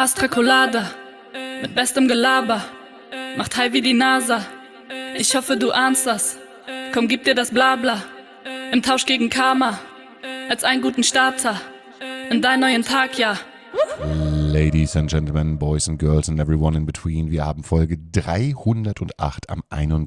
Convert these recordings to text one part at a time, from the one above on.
Astra Colada, mit bestem Gelaber, macht high wie die NASA. Ich hoffe, du ahnst das. Komm, gib dir das Blabla. Im Tausch gegen Karma, als einen guten Starter in deinen neuen Tag, ja. Ladies and Gentlemen, Boys and Girls and everyone in between, wir haben Folge 308 am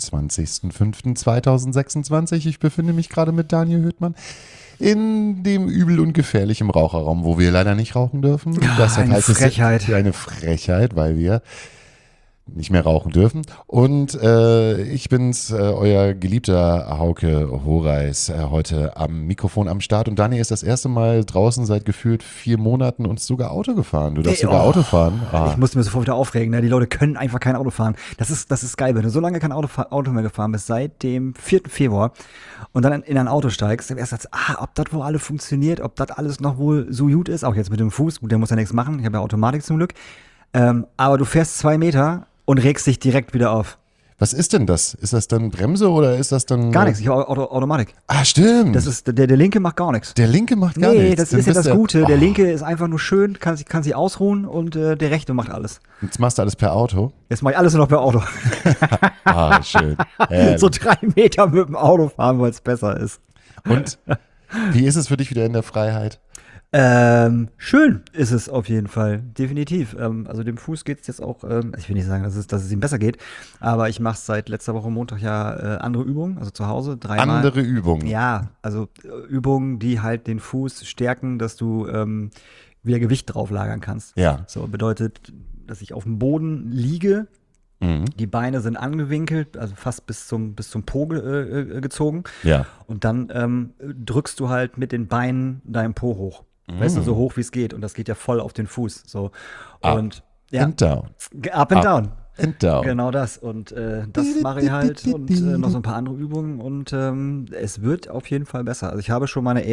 21.05.2026. Ich befinde mich gerade mit Daniel Höhtmann in dem übel und gefährlichen Raucherraum, wo wir leider nicht rauchen dürfen. Deshalb heißt Frechheit. Es eine Frechheit, weil wir nicht mehr rauchen dürfen. Und ich bin's, euer geliebter Hauke Horeis, heute am Mikrofon am Start. Und Daniel ist das erste Mal draußen seit gefühlt 4 Monaten und sogar Auto gefahren. Du darfst sogar Auto fahren. Ich musste mir sofort wieder aufregen. Ne? Die Leute können einfach kein Auto fahren. Das ist geil, wenn du so lange kein Auto mehr gefahren bist, seit dem 4. Februar und dann in ein Auto steigst, dann erst sagst, ob das wohl alles funktioniert, ob das alles noch wohl so gut ist. Auch jetzt mit dem Fuß, gut, der muss ja nichts machen. Ich habe ja Automatik zum Glück. Aber du fährst 2 Meter und regst dich direkt wieder auf. Was ist denn das? Ist das dann Bremse oder ist das dann... Gar nichts, ich habe Automatik. Ah, stimmt. Das ist, der linke macht gar nichts. Der linke macht gar nichts. Nee, das ist ja das Gute. Der linke ist einfach nur schön, kann sich ausruhen und der rechte macht alles. Jetzt machst du alles per Auto? Jetzt mache ich alles nur noch per Auto. Schön. So 3 Meter mit dem Auto fahren, weil es besser ist. Und wie ist es für dich wieder in der Freiheit? Schön ist es auf jeden Fall, definitiv. Also dem Fuß geht es jetzt auch, ich will nicht sagen, dass es ihm besser geht, aber ich mache seit letzter Woche Montag ja andere Übungen, also zu Hause 3-mal. Andere Übungen? Ja, also Übungen, die halt den Fuß stärken, dass du wieder Gewicht drauf lagern kannst. Ja. So bedeutet, dass ich auf dem Boden liege, die Beine sind angewinkelt, also fast bis zum Po gezogen. Ja. Und dann drückst du halt mit den Beinen deinen Po hoch. Weißt du, so hoch wie es geht. Und das geht ja voll auf den Fuß. So. Und, ja. And down. Up and down. And down. Genau das. Und das mache ich halt und noch so ein paar andere Übungen. Und es wird auf jeden Fall besser. Also ich habe schon meinen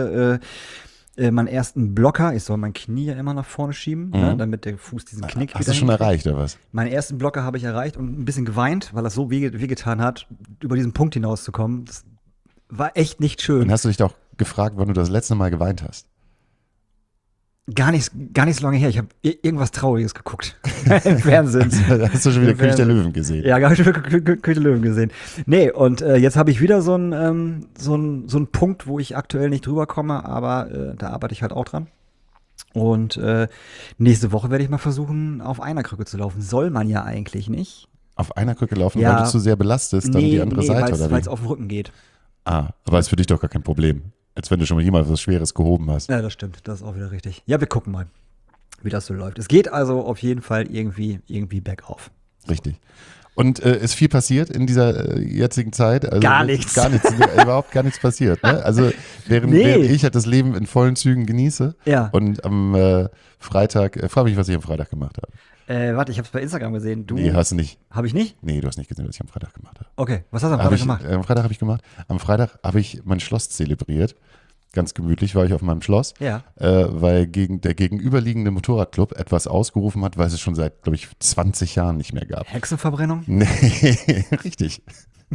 ersten Blocker, ich soll mein Knie ja immer nach vorne schieben, ne, damit der Fuß diesen Knick Hast du schon erreicht, oder was? Meinen ersten Blocker habe ich erreicht und ein bisschen geweint, weil das so wehgetan hat, über diesen Punkt hinauszukommen. Das war echt nicht schön. Und hast du dich doch gefragt, wann du das letzte Mal geweint hast? Gar nicht so lange her. Ich habe irgendwas Trauriges geguckt im Fernsehen. Hast du schon wieder König der Löwen gesehen? Ja, habe ich schon wieder König der Löwen gesehen. Nee, und jetzt habe ich wieder so einen Punkt, wo ich aktuell nicht drüber komme, aber da arbeite ich halt auch dran. Und nächste Woche werde ich mal versuchen, auf einer Krücke zu laufen. Soll man ja eigentlich nicht. Auf einer Krücke laufen, ja, weil du zu sehr belastest, dann die andere Seite, oder wie? Weil es auf den Rücken geht. Aber ist für dich doch gar kein Problem. Als wenn du schon mal jemals was Schweres gehoben hast. Ja, das stimmt. Das ist auch wieder richtig. Ja, wir gucken mal, wie das so läuft. Es geht also auf jeden Fall irgendwie bergauf. Richtig. Und ist viel passiert in dieser jetzigen Zeit? Also gar nichts. Überhaupt gar nichts passiert. Ne? Also während ich halt das Leben in vollen Zügen genieße und am Freitag, frage mich, was ich am Freitag gemacht habe. Warte, ich habe es bei Instagram gesehen. Nee, hast du nicht. Habe ich nicht? Nee, du hast nicht gesehen, was ich am Freitag gemacht habe. Okay, was hast du am Freitag gemacht? Am Freitag habe ich gemacht. Am Freitag habe ich mein Schloss zelebriert. Ganz gemütlich war ich auf meinem Schloss, weil der gegenüberliegende Motorradclub etwas ausgerufen hat, weil es schon seit, glaube ich, 20 Jahren nicht mehr gab. Hexenverbrennung? Nee, richtig.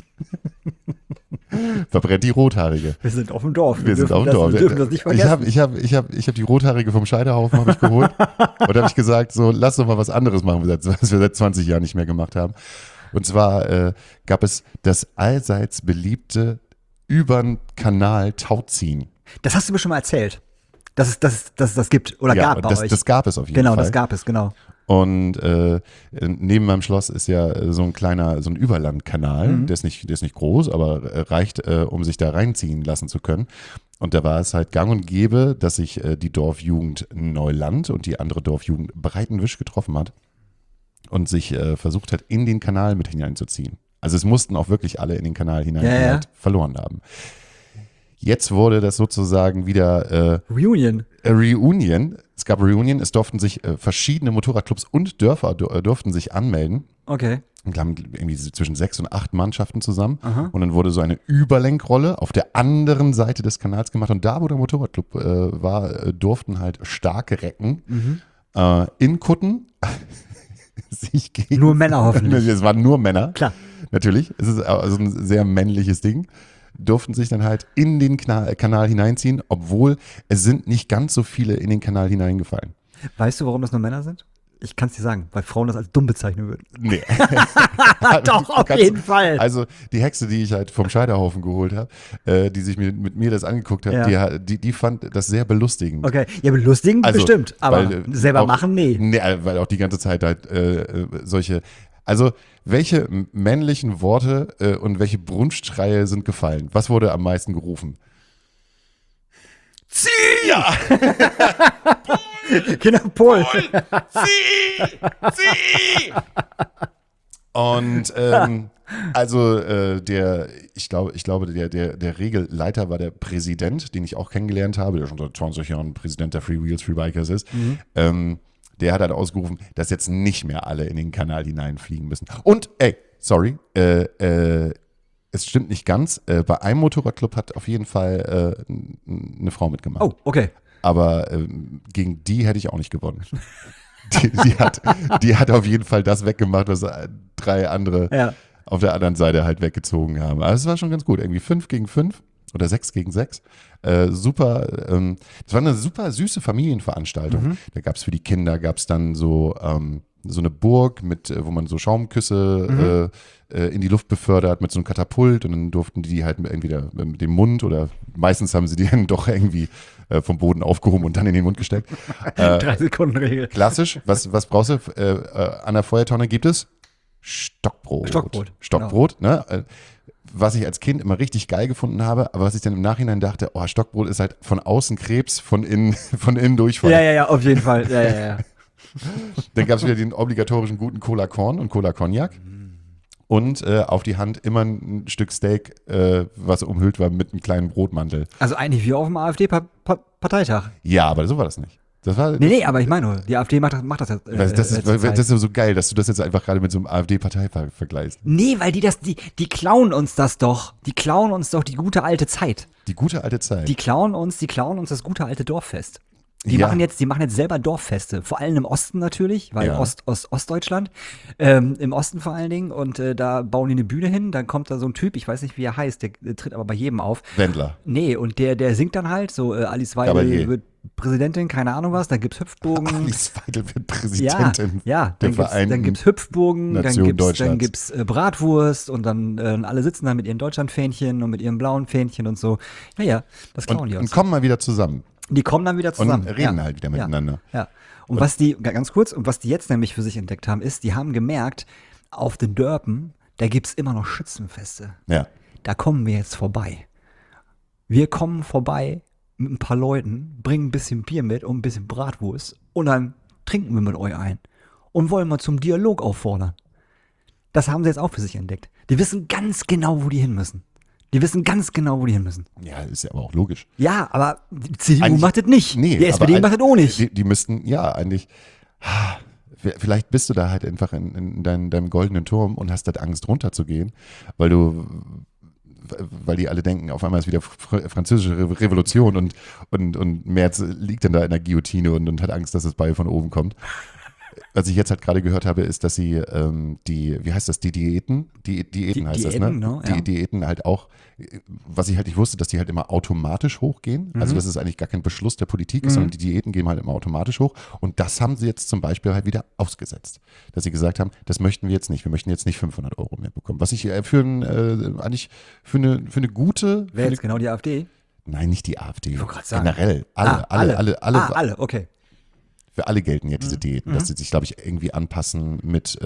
Verbrennt die Rothaarige. Wir sind auf dem Dorf. Wir dürfen das nicht vergessen. Ich hab die Rothaarige vom Scheiterhaufen habe ich geholt und habe ich gesagt, so lass doch mal was anderes machen, was wir seit 20 Jahren nicht mehr gemacht haben. Und zwar gab es das allseits beliebte übern Kanal Tauziehen. Das hast du mir schon mal erzählt, dass es das gibt oder gab bei euch. Das gab es auf jeden Fall. Genau, das gab es, genau. Und neben meinem Schloss ist ja so ein Überlandkanal, der ist nicht groß, aber reicht, um sich da reinziehen lassen zu können. Und da war es halt gang und gäbe, dass sich die Dorfjugend Neuland und die andere Dorfjugend Breitenwisch getroffen hat und sich versucht hat, in den Kanal mit hineinzuziehen. Also es mussten auch wirklich alle in den Kanal hinein, die halt verloren haben. Jetzt wurde das sozusagen wieder Reunion. Es gab Reunion, es durften sich verschiedene Motorradclubs und Dörfer durften sich anmelden. Okay. Und haben irgendwie zwischen 6 und 8 Mannschaften zusammen. Aha. Und dann wurde so eine Überlenkrolle auf der anderen Seite des Kanals gemacht. Und da, wo der Motorradclub war, durften halt starke Recken in Kutten sich gegen... Nur Männer hoffentlich. Es waren nur Männer. Klar. Natürlich. Es ist also ein sehr männliches Ding. Durften sich dann halt in den Kanal hineinziehen, obwohl es sind nicht ganz so viele in den Kanal hineingefallen. Weißt du, warum das nur Männer sind? Ich kann es dir sagen, weil Frauen das als dumm bezeichnen würden. Nee. Doch, auf jeden Fall. Also die Hexe, die ich halt vom Scheiterhaufen geholt habe, die sich mit mir das angeguckt hat, Ja. die fand das sehr belustigend. Okay, ja, belustigen Also, bestimmt, aber weil, selber auch, machen, nee. Nee, weil auch die ganze Zeit halt solche, also welche männlichen Worte und welche Brunftschreie sind gefallen? Was wurde am meisten gerufen? Zieh! Ja! Genau, Pol. Zieh! Und ich glaube, der Regelleiter war der Präsident, den ich auch kennengelernt habe, der schon seit 20 Jahren Präsident der Free Wheels, Free Bikers ist. Der hat halt ausgerufen, dass jetzt nicht mehr alle in den Kanal hineinfliegen müssen. Und, sorry, es stimmt nicht ganz. Bei einem Motorradclub hat auf jeden Fall eine Frau mitgemacht. Oh, okay. Aber gegen die hätte ich auch nicht gewonnen. Die hat auf jeden Fall das weggemacht, was 3 andere auf der anderen Seite halt weggezogen haben. Aber es war schon ganz gut. Irgendwie 5 gegen 5 oder 6 gegen 6. Super. Das war eine super süße Familienveranstaltung. Da gab es für die Kinder, dann so eine Burg, wo man so Schaumküsse in die Luft befördert mit so einem Katapult und dann durften die halt entweder mit dem Mund oder meistens haben sie die dann doch irgendwie vom Boden aufgehoben und dann in den Mund gesteckt. 3-Sekunden-Regel. Klassisch. Was brauchst du? An der Feuertonne gibt es Stockbrot. Stockbrot, genau. Ne? Was ich als Kind immer richtig geil gefunden habe, aber was ich dann im Nachhinein dachte, oh, Stockbrot ist halt von außen Krebs, von innen Durchfall. Ja, auf jeden Fall. Ja. Dann gab es wieder den obligatorischen guten Cola Korn und Cola Cognac. Und auf die Hand immer ein Stück Steak, was umhüllt war mit einem kleinen Brotmantel. Also eigentlich wie auf dem AfD-Parteitag. Ja, aber so war das nicht. Das war, Nee, aber ich meine nur, die AfD macht das jetzt. das ist so geil, dass du das jetzt einfach gerade mit so einem AfD-Parteitag vergleichst. Nee, weil die klauen uns das doch. Die klauen uns doch die gute alte Zeit. Die gute alte Zeit. Die klauen uns das gute alte Dorffest. Die Ja. machen jetzt selber Dorffeste, vor allem im Osten natürlich, weil Ja. Ostdeutschland, im Osten vor allen Dingen, und da bauen die eine Bühne hin, dann kommt da so ein Typ, ich weiß nicht, wie er heißt, der tritt aber bei jedem auf. Wendler. Nee, und der singt dann halt, so Alice Gabalier. Weidel wird Präsidentin, keine Ahnung was, dann gibt's Hüpfbogen. Alice Weidel wird Präsidentin Ja, der dann Vereinten gibt's Hüpfbogen, Nation dann Deutschlands. gibt's Bratwurst und dann alle sitzen da mit ihren Deutschlandfähnchen und mit ihren blauen Fähnchen und so. Ja, das klauen die Und uns. kommen mal wieder zusammen Die kommen dann wieder zusammen. und reden halt wieder miteinander. Ja. Und was die, ganz kurz, und was die jetzt nämlich für sich entdeckt haben, ist, die haben gemerkt, auf den Dörpen, da gibt's immer noch Schützenfeste. Ja. Da kommen wir jetzt vorbei. Wir kommen vorbei mit ein paar Leuten, bringen ein bisschen Bier mit und ein bisschen Bratwurst und dann trinken wir mit euch ein und wollen mal zum Dialog auffordern. Das haben sie jetzt auch für sich entdeckt. Die wissen ganz genau, wo die hin müssen. Ja, ist ja aber auch logisch. Ja, aber die CDU Eigentlich- macht das nicht. Nee, die aber SPD macht das auch nicht. Die müssten, ja, eigentlich. Vielleicht bist du da halt einfach in deinem goldenen Turm und hast halt Angst runterzugehen, weil die alle denken, auf einmal ist wieder französische Revolution und Merz liegt dann da in der Guillotine und hat Angst, dass das Beil von oben kommt. Was ich jetzt halt gerade gehört habe, ist, dass sie wie heißt das, die Diäten? Diäten heißt das, ne? ne? Die Diäten halt auch, was ich halt nicht wusste, dass die halt immer automatisch hochgehen. Also das ist eigentlich gar kein Beschluss der Politik, sondern die Diäten gehen halt immer automatisch hoch. Und das haben sie jetzt zum Beispiel halt wieder ausgesetzt. Dass sie gesagt haben, das möchten wir jetzt nicht. Wir möchten jetzt nicht 500 € mehr bekommen. Was ich eigentlich für eine gute... Wer jetzt genau die AfD? Nein, nicht die AfD. Ich wollte gerade sagen. Generell. Alle, okay. Für alle gelten ja diese Diäten, dass sie sich, glaube ich, irgendwie anpassen mit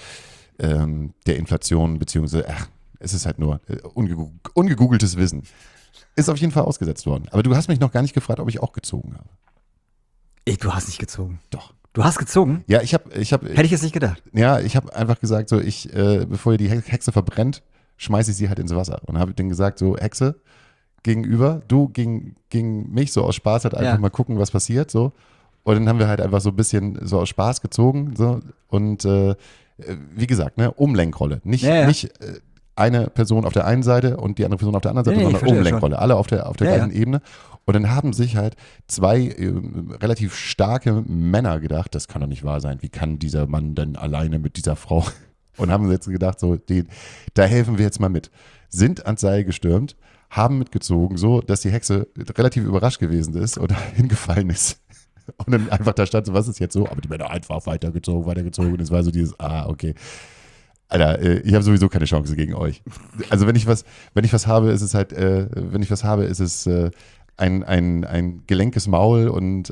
der Inflation, beziehungsweise, es ist halt nur ungegoogeltes Wissen. Ist auf jeden Fall ausgesetzt worden. Aber du hast mich noch gar nicht gefragt, ob ich auch gezogen habe. Du hast nicht gezogen. Doch. Du hast gezogen? Ja, ich habe Hätte ich jetzt nicht gedacht. ja, ich habe einfach gesagt, so bevor ihr die Hexe verbrennt, schmeiße ich sie halt ins Wasser. Und habe denen gesagt, so Hexe gegenüber, du gegen mich, so aus Spaß halt einfach mal gucken, was passiert, so. Und dann haben wir halt einfach so ein bisschen so aus Spaß gezogen, so. Und wie gesagt, ne, Umlenkrolle. Nicht eine Person auf der einen Seite und die andere Person auf der anderen Seite, Nee, ich sondern verstehe Umlenkrolle. Alle auf der gleichen Ebene. Und dann haben sich halt 2 relativ starke Männer gedacht, das kann doch nicht wahr sein. Wie kann dieser Mann denn alleine mit dieser Frau? Und haben jetzt gedacht, so, da helfen wir jetzt mal mit. Sind ans Seil gestürmt, haben mitgezogen, so, dass die Hexe relativ überrascht gewesen ist oder hingefallen ist. Und dann einfach da stand so, was ist jetzt so? Aber die Männer einfach weitergezogen. Und es war so dieses, okay. Alter, ich habe sowieso keine Chance gegen euch. Also wenn ich was habe, ist es halt, ein gelenkes Maul und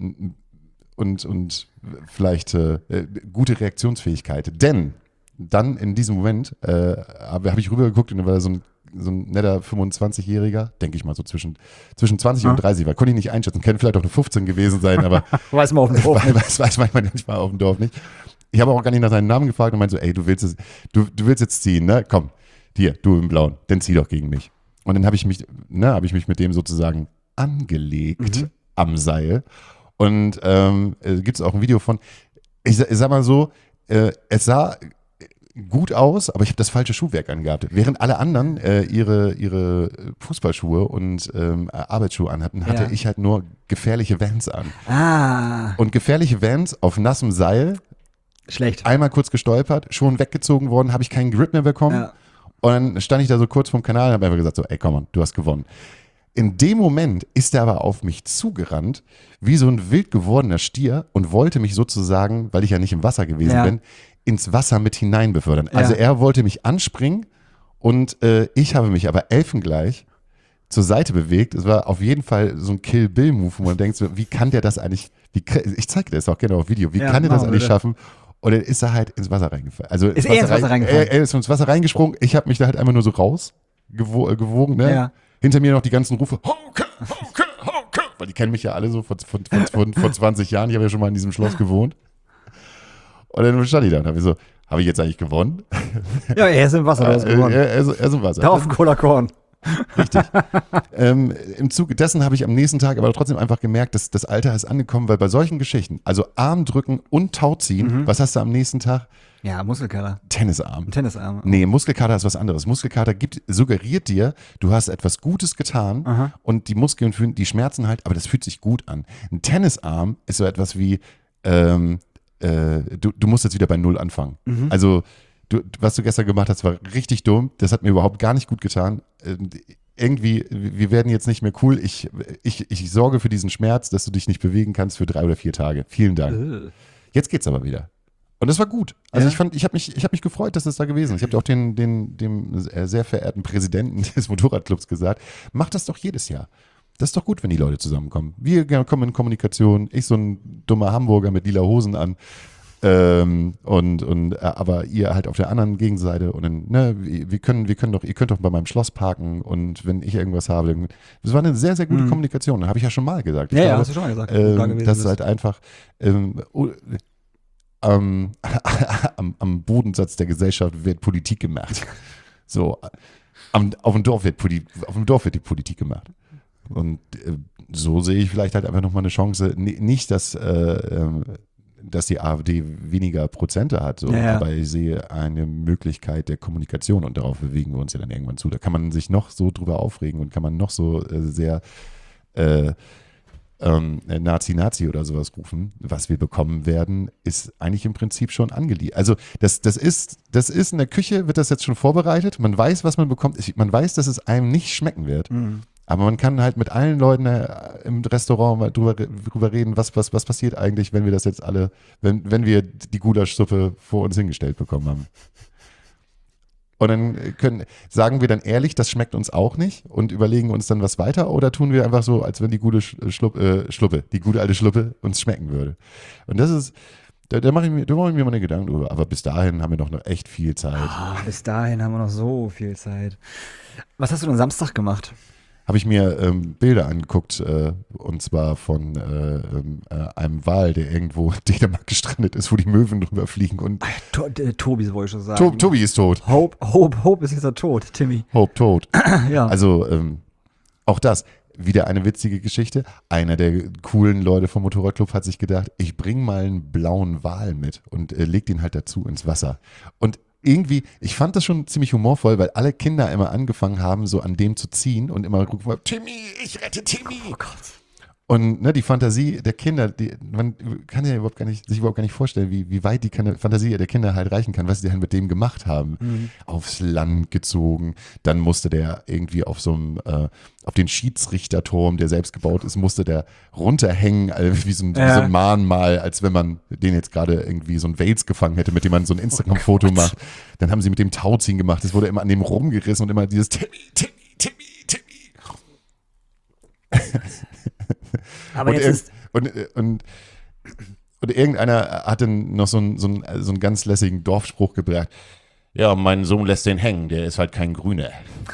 vielleicht gute Reaktionsfähigkeit. Denn dann in diesem Moment habe ich rübergeguckt und da war so ein netter 25-Jähriger, denke ich mal so zwischen 20 und 30 war. Konnte ich nicht einschätzen, kann vielleicht auch eine 15 gewesen sein, aber Weiß man auf dem Dorf nicht. weiß manchmal auf dem Dorf nicht. Ich habe auch gar nicht nach seinem Namen gefragt und meinte so, ey, du willst jetzt ziehen, ne? Komm, hier, du im Blauen, dann zieh doch gegen mich. Und dann habe ich mich mit dem sozusagen angelegt am Seil. Und gibt es auch ein Video von, ich sag mal so, es sah gut aus, aber ich habe das falsche Schuhwerk angehabt. Während alle anderen ihre Fußballschuhe und Arbeitsschuhe anhatten, hatte ich halt nur gefährliche Vans an. Und gefährliche Vans auf nassem Seil, schlecht. Einmal kurz gestolpert, schon weggezogen worden, habe ich keinen Grip mehr bekommen. Ja. Und dann stand ich da so kurz vorm Kanal und habe einfach gesagt so, ey, komm on, du hast gewonnen. In dem Moment ist er aber auf mich zugerannt, wie so ein wild gewordener Stier und wollte mich sozusagen, weil ich ja nicht im Wasser gewesen bin, ins Wasser mit hinein befördern. Also er wollte mich anspringen und ich habe mich aber elfengleich zur Seite bewegt. Es war auf jeden Fall so ein Kill-Bill-Move, wo man denkt, so, wie kann der das eigentlich, ich zeige dir das auch gerne auf Video, wie kann der das eigentlich schaffen? Und dann ist er halt ins Wasser reingefallen. Also ist er ins Wasser reingefallen? Er ist ins Wasser reingesprungen. Ich habe mich da halt einfach nur so gewogen. Ne? Ja. Hinter mir noch die ganzen Rufe. Hauke. Weil die kennen mich ja alle so von 20 Jahren. Ich habe ja schon mal in diesem Schloss gewohnt. Und dann stand ich da und habe so, habe ich jetzt eigentlich gewonnen? Ja, er ist im Wasser. Er ist im Wasser. Da auf dem Cola Korn. Richtig. Im Zuge dessen habe ich am nächsten Tag aber trotzdem einfach gemerkt, dass das Alter ist angekommen, weil bei solchen Geschichten, also Arm drücken und Tauziehen, was hast du am nächsten Tag? Ja, Muskelkater. Tennisarm. Tennisarm. Nee, Muskelkater ist was anderes. Muskelkater suggeriert dir, du hast etwas Gutes getan und die Muskeln fühlen, die schmerzen halt, aber das fühlt sich gut an. Ein Tennisarm ist so etwas wie, du musst jetzt wieder bei Null anfangen. Also was du gestern gemacht hast, war richtig dumm. Das hat mir überhaupt gar nicht gut getan. Irgendwie, wir werden jetzt nicht mehr cool. Ich sorge für diesen Schmerz, dass du dich nicht bewegen kannst für 3 oder 4 Tage. Vielen Dank. Jetzt geht's aber wieder. Und das war gut. Also ich habe mich gefreut, dass das da gewesen ist. Ich habe auch dem sehr verehrten Präsidenten des Motorradclubs gesagt, mach das doch jedes Jahr. Das ist doch gut, wenn die Leute zusammenkommen. Wir kommen in Kommunikation. Ich so ein dummer Hamburger mit lila Hosen an. Aber ihr halt auf der anderen Gegenseite und dann, ne, ihr könnt doch bei meinem Schloss parken und wenn ich irgendwas habe, dann, das war eine sehr, sehr gute Kommunikation. Habe ich ja schon mal gesagt. Ja, hast du schon mal gesagt. Das ist halt einfach am Bodensatz der Gesellschaft wird Politik gemacht. So, auf dem Dorf wird die Politik gemacht. Und so sehe ich vielleicht halt einfach nochmal eine Chance, nicht, dass die AfD weniger Prozente hat, so. Aber ich sehe eine Möglichkeit der Kommunikation und darauf bewegen wir uns ja dann irgendwann zu. Da kann man sich noch so drüber aufregen und kann man noch so sehr Nazi oder sowas rufen. Was wir bekommen werden, ist eigentlich im Prinzip schon angeliefert. Also das ist in der Küche, wird das jetzt schon vorbereitet. Man weiß, was man bekommt. Man weiß, dass es einem nicht schmecken wird. Aber man kann halt mit allen Leuten im Restaurant mal drüber reden, was passiert eigentlich, wenn wir das jetzt alle, wenn wir die Gulaschsuppe vor uns hingestellt bekommen haben. Und dann sagen wir dann ehrlich, das schmeckt uns auch nicht und überlegen uns dann was weiter oder tun wir einfach so, als wenn die gute die gute alte Schluppe uns schmecken würde. Und das ist, da mache ich mir mal eine Gedanken drüber. Aber bis dahin haben wir noch echt viel Zeit. Bis dahin haben wir noch so viel Zeit. Was hast du denn Samstag gemacht? Habe ich mir Bilder angeguckt, und zwar von einem Wal, der irgendwo in Dänemark gestrandet ist, wo die Möwen drüber fliegen. Und Tobi, wollte ich schon sagen. Tobi ist tot. Hope ist jetzt tot, Timmy. Hope tot. Ja. Also auch das, wieder eine witzige Geschichte. Einer der coolen Leute vom Motorradclub hat sich gedacht, ich bringe mal einen blauen Wal mit und leg den halt dazu ins Wasser. Und irgendwie, ich fand das schon ziemlich humorvoll, weil alle Kinder immer angefangen haben, so an dem zu ziehen und immer rufen, Timmy, ich rette Timmy. Oh Gott. Und ne, die Fantasie der Kinder, man kann sich überhaupt gar nicht vorstellen, wie weit die Fantasie der Kinder halt reichen kann, was sie halt mit dem gemacht haben. Aufs Land gezogen, dann musste der irgendwie auf auf den Schiedsrichterturm, der selbst gebaut ist, musste der runterhängen, wie so ein Mahnmal, als wenn man den jetzt gerade irgendwie so ein Wales gefangen hätte, mit dem man so ein Instagram-Foto macht. Dann haben sie mit dem Tauziehen gemacht, es wurde immer an dem rumgerissen und immer dieses Timmy. Aber jetzt und irgendeiner hatte noch so einen ganz lässigen Dorfspruch gebracht. Ja, mein Sohn lässt den hängen, der ist halt kein Grüner.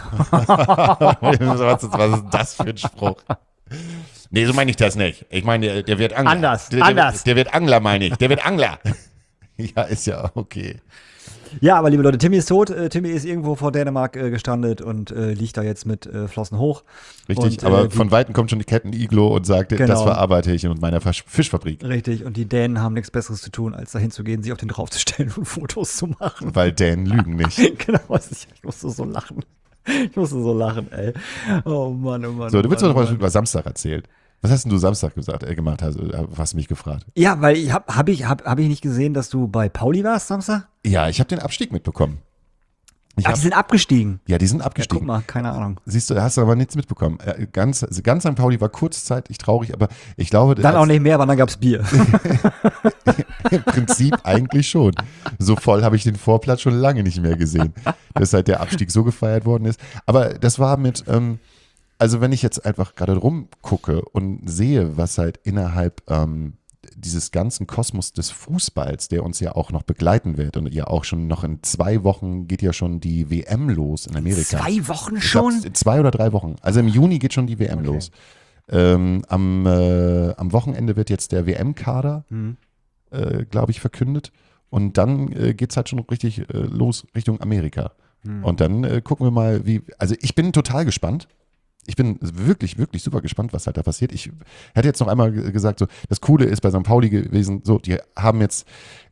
Was ist das für ein Spruch? Nee, so meine ich das nicht. Ich meine, der wird Angler. Anders. Der wird Angler, meine ich. Der wird Angler. Ja, ist ja okay. Ja, aber liebe Leute, Timmy ist tot. Timmy ist irgendwo vor Dänemark gestrandet und liegt da jetzt mit Flossen hoch. Richtig, und, aber von Weitem kommt schon die Captain Iglo und sagt, Genau. das verarbeite ich in meiner Fischfabrik. Richtig, und die Dänen haben nichts Besseres zu tun, als dahin zu gehen, sich auf den draufzustellen und Fotos zu machen. Weil Dänen lügen nicht. Genau, ich musste so lachen. ey. Oh Mann, oh Mann. So, du willst doch noch Mann, was über Samstag erzählt. Was hast denn du Samstag gemacht? Hast du mich gefragt? Ja, weil hab ich nicht gesehen, dass du bei Pauli warst Samstag? Ja, ich habe den Abstieg mitbekommen. Die sind abgestiegen. Ja, die sind Ja, abgestiegen. guck mal, keine Ahnung. Siehst du, hast du aber nichts mitbekommen. Ganz St. Pauli war kurzzeitig traurig, aber ich glaube, Dann auch nicht mehr, aber dann gab's Bier. im Prinzip eigentlich schon. So voll habe ich den Vorplatz schon lange nicht mehr gesehen, dass halt der Abstieg so gefeiert worden ist. Aber das war also wenn ich jetzt einfach gerade rumgucke und sehe, was halt innerhalb dieses ganzen Kosmos des Fußballs, der uns ja auch noch begleiten wird und ja auch schon noch in 2 Wochen geht ja schon die WM los in Amerika. 2 Wochen Ich glaub, schon? 2 oder 3 Wochen. Also im Juni geht schon die WM los. Am Wochenende wird jetzt der WM-Kader, glaube ich, verkündet. Und dann geht es halt schon richtig los Richtung Amerika. Und dann gucken wir mal, also ich bin total gespannt. Ich bin wirklich, wirklich super gespannt, was halt da passiert. Ich hätte jetzt noch einmal gesagt, so, das Coole ist bei St. Pauli gewesen, so, die haben jetzt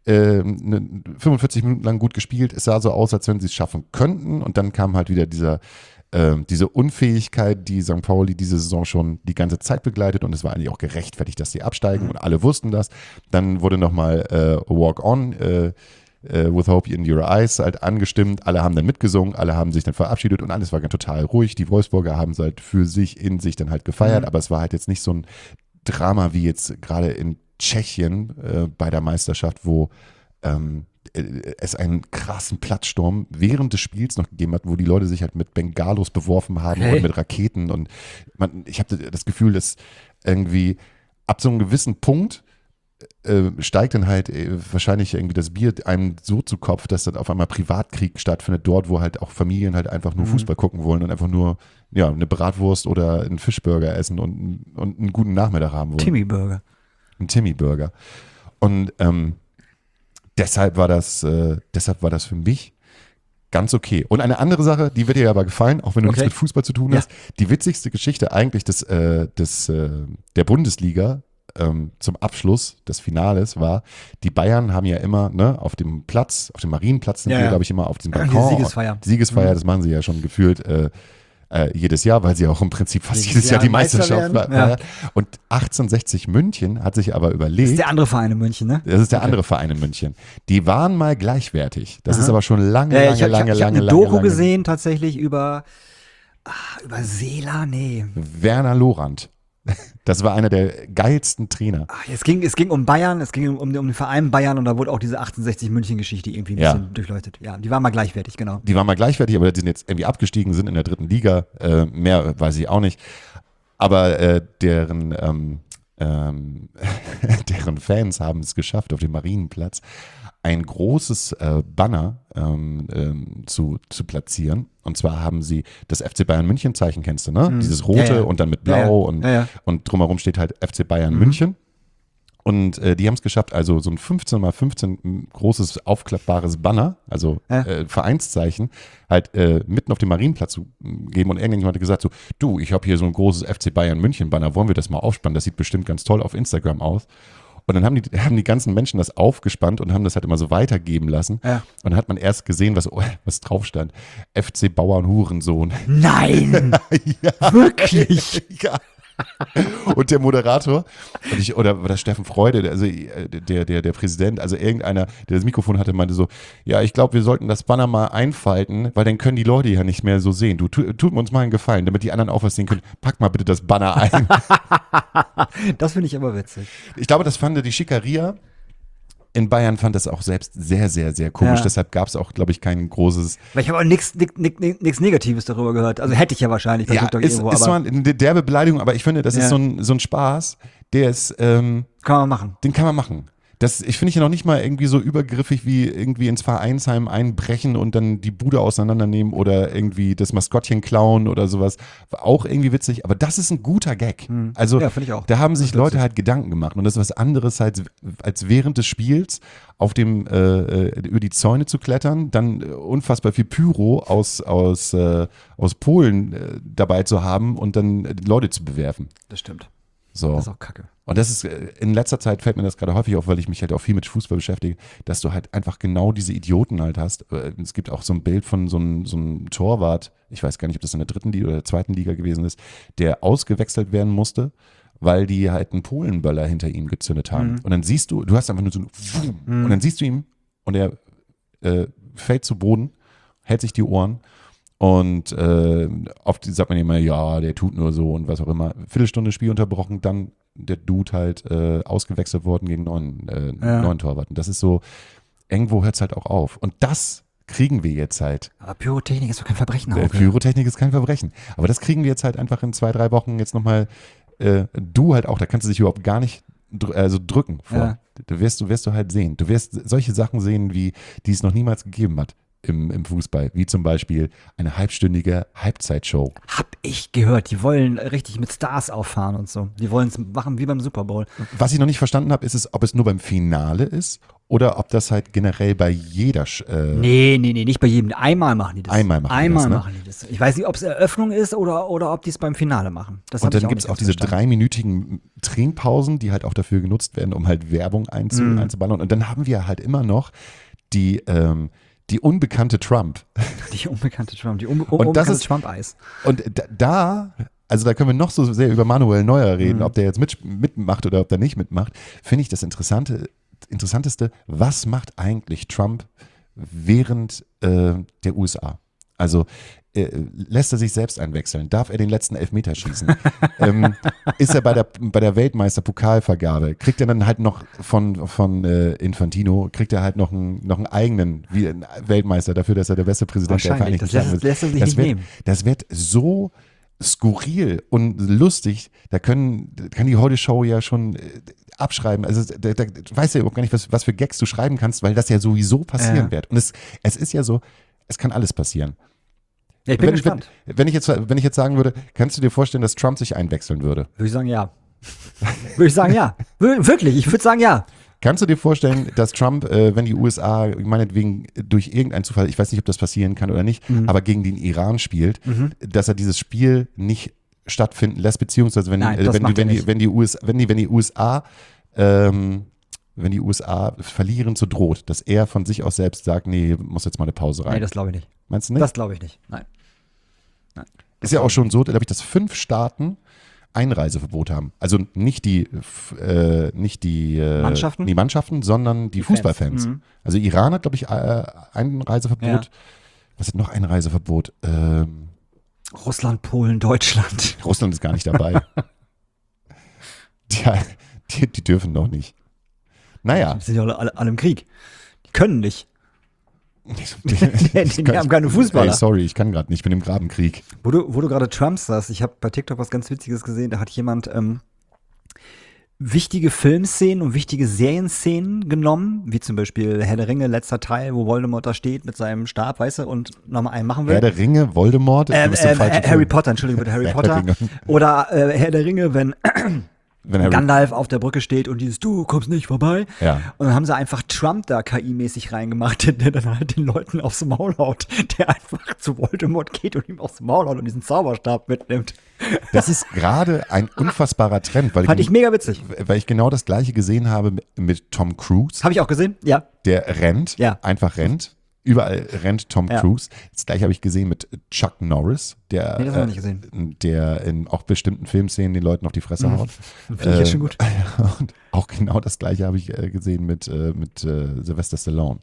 45 Minuten lang gut gespielt. Es sah so aus, als wenn sie es schaffen könnten. Und dann kam halt wieder diese Unfähigkeit, die St. Pauli diese Saison schon die ganze Zeit begleitet. Und es war eigentlich auch gerechtfertigt, dass sie absteigen. Und alle wussten das. Dann wurde nochmal Walk On With Hope in Your Eyes halt angestimmt. Alle haben dann mitgesungen, alle haben sich dann verabschiedet und alles war ganz total ruhig. Die Wolfsburger haben es halt für sich in sich dann halt gefeiert, aber es war halt jetzt nicht so ein Drama wie jetzt gerade in Tschechien bei der Meisterschaft, wo es einen krassen Platzsturm während des Spiels noch gegeben hat, wo die Leute sich halt mit Bengalos beworfen haben und mit Raketen und ich habe das Gefühl, dass irgendwie ab so einem gewissen Punkt steigt dann halt wahrscheinlich irgendwie das Bier einem so zu Kopf, dass dann auf einmal Privatkrieg stattfindet, dort, wo halt auch Familien halt einfach nur Fußball gucken wollen und einfach nur eine Bratwurst oder einen Fischburger essen und einen guten Nachmittag haben wollen. Timmy-Burger. Ein Timmy-Burger. Und deshalb war das für mich ganz okay. Und eine andere Sache, die wird dir aber gefallen, auch wenn du nichts mit Fußball zu tun hast. Die witzigste Geschichte eigentlich der Bundesliga zum Abschluss des Finales war, die Bayern haben ja immer auf dem Platz, auf dem Marienplatz sind wir, glaube ich, immer auf diesem Balkon. Die Siegesfeier, das machen sie ja schon gefühlt jedes Jahr, weil sie auch im Prinzip fast jedes Jahr die Meisterschaft feiern. Und 1860 München hat sich aber überlegt. Das ist der andere Verein in München, ne? Das ist der andere Verein in München. Die waren mal gleichwertig. Das ist aber schon lange Ich habe eine Doku gesehen, tatsächlich über Seela, nee. Werner Lorand. Das war einer der geilsten Trainer. Es ging um Bayern, es ging um den Verein Bayern und da wurde auch diese 1860 München-Geschichte irgendwie ein bisschen durchleuchtet. Ja, die waren mal gleichwertig, genau. Die waren mal gleichwertig, aber die sind jetzt irgendwie abgestiegen, sind in der 3. Liga. Mehr weiß ich auch nicht. Aber deren Fans haben es geschafft, auf dem Marienplatz ein großes Banner zu platzieren. Und zwar haben sie das FC Bayern München Zeichen, kennst du, ne? Dieses rote und dann mit blau und drumherum steht halt FC Bayern München. Und die haben es geschafft, also so ein 15x15 großes aufklappbares Banner, also Vereinszeichen, halt mitten auf dem Marienplatz zu geben. Und irgendjemand hat gesagt so, du, ich habe hier so ein großes FC Bayern München Banner, wollen wir das mal aufspannen? Das sieht bestimmt ganz toll auf Instagram aus. Und dann haben die ganzen Menschen das aufgespannt und haben das halt immer so weitergeben lassen. Ja. Und dann hat man erst gesehen, was drauf stand. FC Bauern Hurensohn. Nein! Ja. Wirklich? Ja. Und der Moderator, oder Steffen Freude, also der Präsident, also irgendeiner, der das Mikrofon hatte, meinte so, ja, ich glaube, wir sollten das Banner mal einfalten, weil dann können die Leute ja nicht mehr so sehen. Tut uns mal einen Gefallen, damit die anderen auch was sehen können. Pack mal bitte das Banner ein. Das finde ich aber witzig. Ich glaube, das fand die Schickeria in Bayern fand das auch selbst sehr, sehr, sehr komisch. Ja. Deshalb gab es auch, glaube ich, kein großes. Weil ich habe auch nichts Negatives darüber gehört. Also hätte ich ja wahrscheinlich. Ja, ist zwar eine derbe Beleidigung, aber ich finde, das ist so ein Spaß, der ist. Kann man machen. Den kann man machen. Ich finde ich ja noch nicht mal irgendwie so übergriffig wie irgendwie ins Vereinsheim einbrechen und dann die Bude auseinandernehmen oder irgendwie das Maskottchen klauen oder sowas. War auch irgendwie witzig, aber das ist ein guter Gag. Also Ja, finde ich auch. da haben sich Das ist Leute witzig. halt Gedanken gemacht und das ist was anderes als während des Spiels auf über die Zäune zu klettern, dann unfassbar viel Pyro aus Polen dabei zu haben und dann die Leute zu bewerfen. Das stimmt. So. Das ist auch kacke. Und das ist, in letzter Zeit fällt mir das gerade häufig auf, weil ich mich halt auch viel mit Fußball beschäftige, dass du halt einfach genau diese Idioten halt hast. Es gibt auch so ein Bild von so einem Torwart, ich weiß gar nicht, ob das in der 3. Liga oder der 2. Liga gewesen ist, der ausgewechselt werden musste, weil die halt einen Polenböller hinter ihm gezündet haben. Und dann siehst du hast einfach nur so und dann siehst du ihn und er fällt zu Boden, hält sich die Ohren. Und oft sagt man immer, ja, der tut nur so und was auch immer. Viertelstunde Spiel unterbrochen, dann der Dude halt ausgewechselt worden gegen neuen Torwart. Und das ist so, irgendwo hört es halt auch auf. Und das kriegen wir jetzt halt. Aber Pyrotechnik ist doch kein Verbrechen. Auch, Pyrotechnik ist kein Verbrechen. Aber das kriegen wir jetzt halt einfach in 2-3 Wochen jetzt nochmal, du halt auch, da kannst du dich überhaupt gar nicht drücken vor. Ja. Du wirst du halt sehen. Du wirst solche Sachen sehen, die es noch niemals gegeben hat. Im Fußball, wie zum Beispiel eine halbstündige Halbzeitshow. Hab ich gehört, die wollen richtig mit Stars auffahren und so. Die wollen es machen wie beim Super Bowl. Was ich noch nicht verstanden habe, ist, ob es nur beim Finale ist oder ob das halt generell bei jeder. Nee, nicht bei jedem. Einmal machen die das. Einmal machen die das. Ich weiß nicht, ob es Eröffnung ist oder ob die es beim Finale machen. Das Und hab ich dann gibt es nicht auch diese ganz verstanden. 3-minütigen Trinkpausen, die halt auch dafür genutzt werden, um halt Werbung einzuballern. Und dann haben wir halt immer noch die unbekannte Trump. Die unbekannte Trump, die Und das unbekannte ist Trump-Eis. Und also da können wir noch so sehr über Manuel Neuer reden, ob der jetzt mitmacht oder ob der nicht mitmacht, finde ich das Interessanteste, was macht eigentlich Trump während der USA? Also lässt er sich selbst einwechseln? Darf er den letzten Elfmeter schießen? Ist er bei der Weltmeisterpokalvergabe? Kriegt er dann halt noch von Infantino, kriegt er halt noch einen eigenen wie ein Weltmeister dafür, dass er der beste Präsident der Vereinigten Staaten ist? lässt er sich nicht nehmen. Das wird so skurril und lustig, da kann die Heute-Show ja schon abschreiben. Also da weißt du ja überhaupt gar nicht, was für Gags du schreiben kannst, weil das ja sowieso passieren wird. Und es ist ja so, es kann alles passieren. Ja, ich bin gespannt. Wenn ich jetzt sagen würde, kannst du dir vorstellen, dass Trump sich einwechseln würde? Würde ich sagen, ja. Wirklich, ich würde sagen, ja. Kannst du dir vorstellen, dass Trump, wenn die USA meinetwegen durch irgendeinen Zufall, ich weiß nicht, ob das passieren kann oder nicht, aber gegen den Iran spielt, dass er dieses Spiel nicht stattfinden lässt, beziehungsweise wenn die USA verlieren, so droht, dass er von sich aus selbst sagt, nee, muss jetzt mal eine Pause rein. Nee, das glaube ich nicht. Meinst du nicht? Das glaube ich nicht. Nein. Ist ja auch schon so, glaube ich, dass 5 Staaten Einreiseverbot haben. Also nicht die Mannschaften? Die Mannschaften, sondern die Fußballfans. Also Iran hat, glaube ich, Einreiseverbot. Ja. Was hat noch Einreiseverbot? Russland, Polen, Deutschland. Russland ist gar nicht dabei. die dürfen noch nicht. Naja. Die sind ja alle im Krieg. Die können nicht. Die haben keine Fußballer. Ey, sorry, ich kann gerade nicht, ich bin im Grabenkrieg. Wo du gerade Trump sagst, ich habe bei TikTok was ganz Witziges gesehen, da hat jemand wichtige Filmszenen und wichtige Serienszenen genommen, wie zum Beispiel Herr der Ringe, letzter Teil, wo Voldemort da steht mit seinem Stab, weißt du, und nochmal einen machen will. Herr der Ringe, Voldemort? Harry Potter, Entschuldigung, bitte, Harry Potter. Oder Herr der Ringe, wenn Gandalf auf der Brücke steht und dieses Du kommst nicht vorbei. Ja. Und dann haben sie einfach Trump da KI-mäßig reingemacht, der dann halt den Leuten aufs Maul haut, der einfach zu Voldemort geht und ihm aufs Maul haut und diesen Zauberstab mitnimmt. Das ist gerade ein unfassbarer Trend, Fand ich mega witzig. Weil ich genau das Gleiche gesehen habe mit Tom Cruise. Habe ich auch gesehen, ja. Der rennt, Ja. einfach rennt Überall rennt Tom Ja. Cruise. Das gleiche habe ich gesehen mit Chuck Norris, der, Nee, das habe ich nicht gesehen. der in auch bestimmten Filmszenen den Leuten auf die Fresse haut. Finde ich jetzt schon gut. Und auch genau das gleiche habe ich gesehen mit Sylvester Stallone.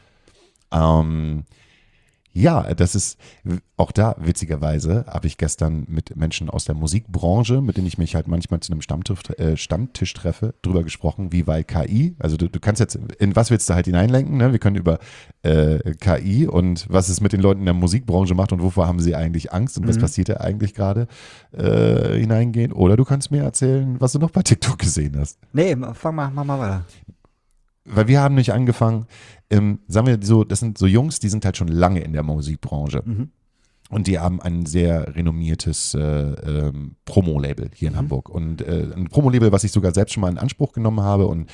Ja, das ist auch da, witzigerweise, habe ich gestern mit Menschen aus der Musikbranche, mit denen ich mich halt manchmal zu einem Stammtisch treffe, drüber gesprochen, wie weit KI, also du kannst jetzt, in was willst du halt hineinlenken, ne? Wir können über KI und was es mit den Leuten in der Musikbranche macht und wovor haben sie eigentlich Angst und was passiert da eigentlich gerade hineingehen. Oder du kannst mir erzählen, was du noch bei TikTok gesehen hast. Nee, mach mal weiter. Weil wir haben nicht angefangen, sagen wir so, das sind so Jungs, die sind halt schon lange in der Musikbranche. Und die haben ein sehr renommiertes Promo-Label hier in Hamburg. Und ein Promo-Label, was ich sogar selbst schon mal in Anspruch genommen habe. Und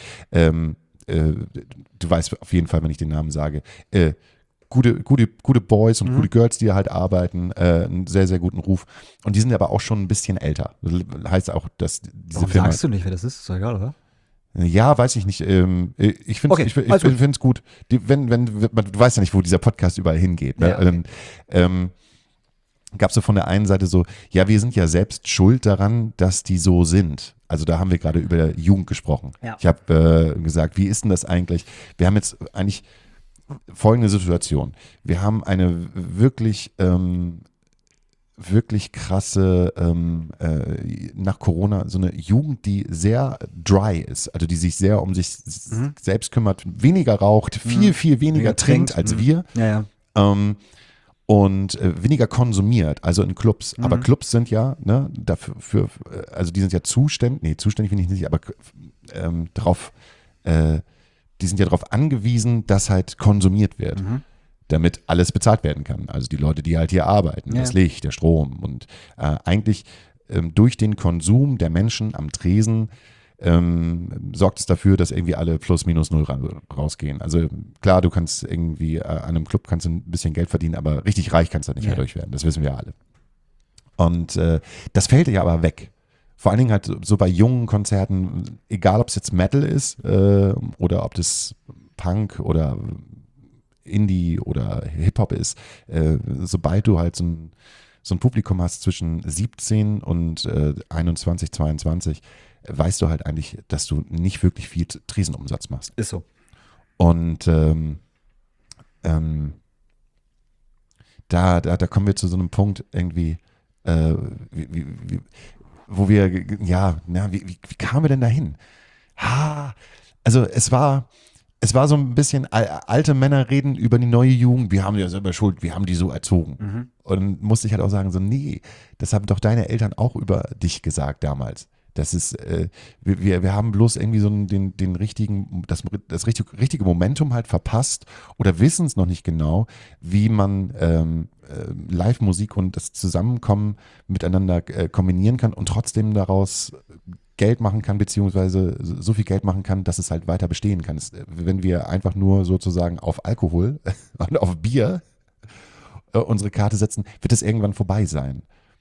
du weißt auf jeden Fall, wenn ich den Namen sage, gute Boys und gute Girls, die da halt arbeiten, einen sehr, sehr guten Ruf. Und die sind aber auch schon ein bisschen älter. Das heißt auch, dass diese Warum Firma... sagst du nicht, wer das ist? Ist doch egal, oder? Ja, weiß ich nicht. Ich finde Okay, es alles gut. gut. Du weißt ja nicht, wo dieser Podcast überall hingeht. Ne? Ja, okay. Gab es so von der einen Seite so, ja, wir sind ja selbst schuld daran, dass die so sind. Also da haben wir gerade über Jugend gesprochen. Ja. Ich habe gesagt, wie ist denn das eigentlich? Wir haben jetzt eigentlich folgende Situation. Wir haben eine wirklich krasse, nach Corona, so eine Jugend, die sehr dry ist, also die sich sehr um sich selbst kümmert, weniger raucht, viel, viel weniger trinkt als wir Ja. und weniger konsumiert, also in Clubs. Aber Clubs sind ja, ne, dafür, also die sind ja zuständig finde ich nicht, aber die sind ja darauf angewiesen, dass halt konsumiert wird. Damit alles bezahlt werden kann. Also die Leute, die halt hier arbeiten, das Licht, der Strom und eigentlich durch den Konsum der Menschen am Tresen sorgt es dafür, dass irgendwie alle plus minus null rausgehen. Also klar, du kannst irgendwie an einem Club kannst du ein bisschen Geld verdienen, aber richtig reich kannst du nicht dadurch werden. Das wissen wir alle. Und das fällt ja aber weg. Vor allen Dingen halt so bei jungen Konzerten, egal ob es jetzt Metal ist oder ob das Punk oder Indie oder Hip-Hop ist, sobald du halt so ein Publikum hast zwischen 17 und 21, 22, weißt du halt eigentlich, dass du nicht wirklich viel Tresenumsatz machst. Ist so. Und da kommen wir zu so einem Punkt irgendwie, wo wir, wie kamen wir denn dahin? Also es war so ein bisschen, alte Männer reden über die neue Jugend, wir haben ja selber Schuld, wir haben die so erzogen. Und musste ich halt auch sagen, so nee, das haben doch deine Eltern auch über dich gesagt damals. Das ist, wir haben bloß irgendwie so das richtige Momentum halt verpasst oder wissen es noch nicht genau, wie man Live-Musik und das Zusammenkommen miteinander kombinieren kann und trotzdem daraus Geld machen kann, beziehungsweise so viel Geld machen kann, dass es halt weiter bestehen kann. Wenn wir einfach nur sozusagen auf Alkohol und auf Bier unsere Karte setzen, wird es irgendwann vorbei sein.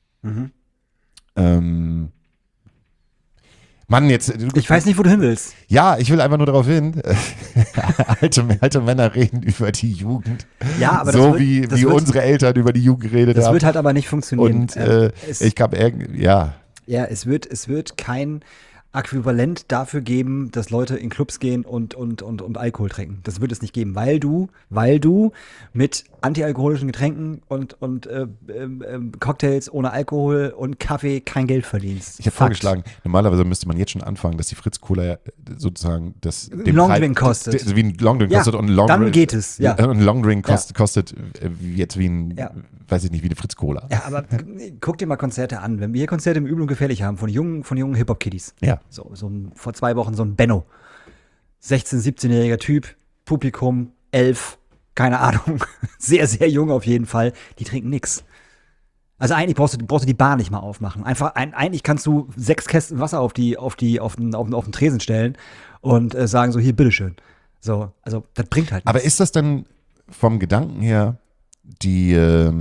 Mann, jetzt. Ich weiß nicht, wo du hin willst. Ja, ich will einfach nur darauf hin. alte Männer reden über die Jugend. Ja, aber so das wie unsere Eltern über die Jugend geredet haben. Das wird halt aber nicht funktionieren. Und ich glaube, ja. Ja, es wird kein Äquivalent dafür geben, dass Leute in Clubs gehen und Alkohol trinken. Das wird es nicht geben, weil du mit antialkoholischen Getränken und Cocktails ohne Alkohol und Kaffee kein Geld verdienst. Ich habe vorgeschlagen, normalerweise müsste man jetzt schon anfangen, dass die Fritz Cola sozusagen den Longdrink kostet. Wie ein Longdrink kostet und ein dann Longdrink. geht es, ja. Ein Longdrink kostet jetzt wie ein, weiß ich nicht, wie eine Fritz Cola. Ja, aber guck dir mal Konzerte an. Wenn wir hier Konzerte im Übel und Gefährlich haben von jungen Hip-Hop-Kiddies. Ja. Vor 2 Wochen so ein Benno. 16-, 17-jähriger Typ, Publikum 11, keine Ahnung, sehr, sehr jung auf jeden Fall. Die trinken nix. Also eigentlich brauchst du die Bar nicht mal aufmachen. Eigentlich kannst du 6 Kästen Wasser auf den Tresen stellen und sagen so, hier, bitteschön. So, also das bringt halt nichts. Aber ist das denn vom Gedanken her die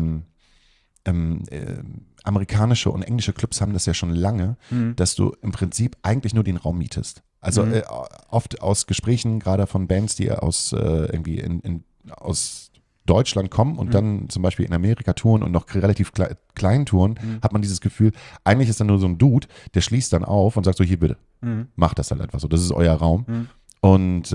amerikanische und englische Clubs haben das ja schon lange, dass du im Prinzip eigentlich nur den Raum mietest. Also oft aus Gesprächen, gerade von Bands, die aus irgendwie aus Deutschland kommen und dann zum Beispiel in Amerika touren und noch relativ klein touren, hat man dieses Gefühl, eigentlich ist da nur so ein Dude, der schließt dann auf und sagt so, hier bitte, macht das halt einfach so, das ist euer Raum. Und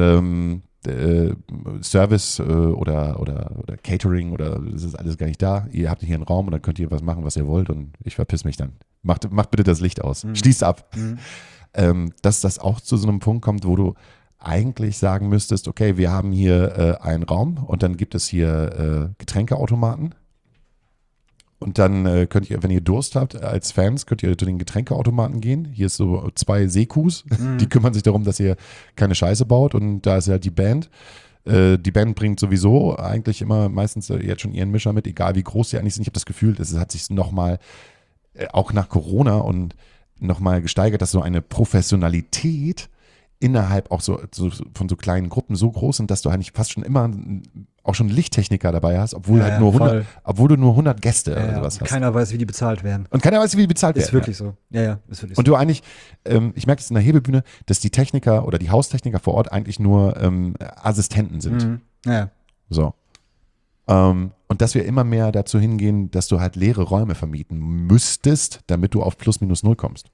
Service oder Catering oder das ist alles gar nicht da. Ihr habt hier einen Raum und dann könnt ihr was machen, was ihr wollt und ich verpiss mich dann. Macht bitte das Licht aus. Schließt ab. Dass das auch zu so einem Punkt kommt, wo du eigentlich sagen müsstest, okay, wir haben hier einen Raum und dann gibt es hier Getränkeautomaten. Und dann könnt ihr, wenn ihr Durst habt als Fans, könnt ihr zu den Getränkeautomaten gehen. Hier ist so 2 Seekus, die kümmern sich darum, dass ihr keine Scheiße baut. Und da ist ja die Band. Die Band bringt sowieso eigentlich immer meistens jetzt schon ihren Mischer mit, egal wie groß die eigentlich sind. Ich habe das Gefühl, es hat sich nochmal, auch nach Corona und nochmal gesteigert, dass so eine Professionalität innerhalb auch so von so kleinen Gruppen so groß sind, dass du eigentlich fast schon immer auch schon Lichttechniker dabei hast, obwohl obwohl du nur 100 Gäste oder sowas hast. Keiner weiß, wie die bezahlt werden. Und keiner weiß, wie die bezahlt werden. Ist wirklich so. Ja, ist wirklich so. Und du eigentlich, ich merke es in der Hebelbühne, dass die Techniker oder die Haustechniker vor Ort eigentlich nur Assistenten sind. Ja. So. Und dass wir immer mehr dazu hingehen, dass du halt leere Räume vermieten müsstest, damit du auf plus minus null kommst.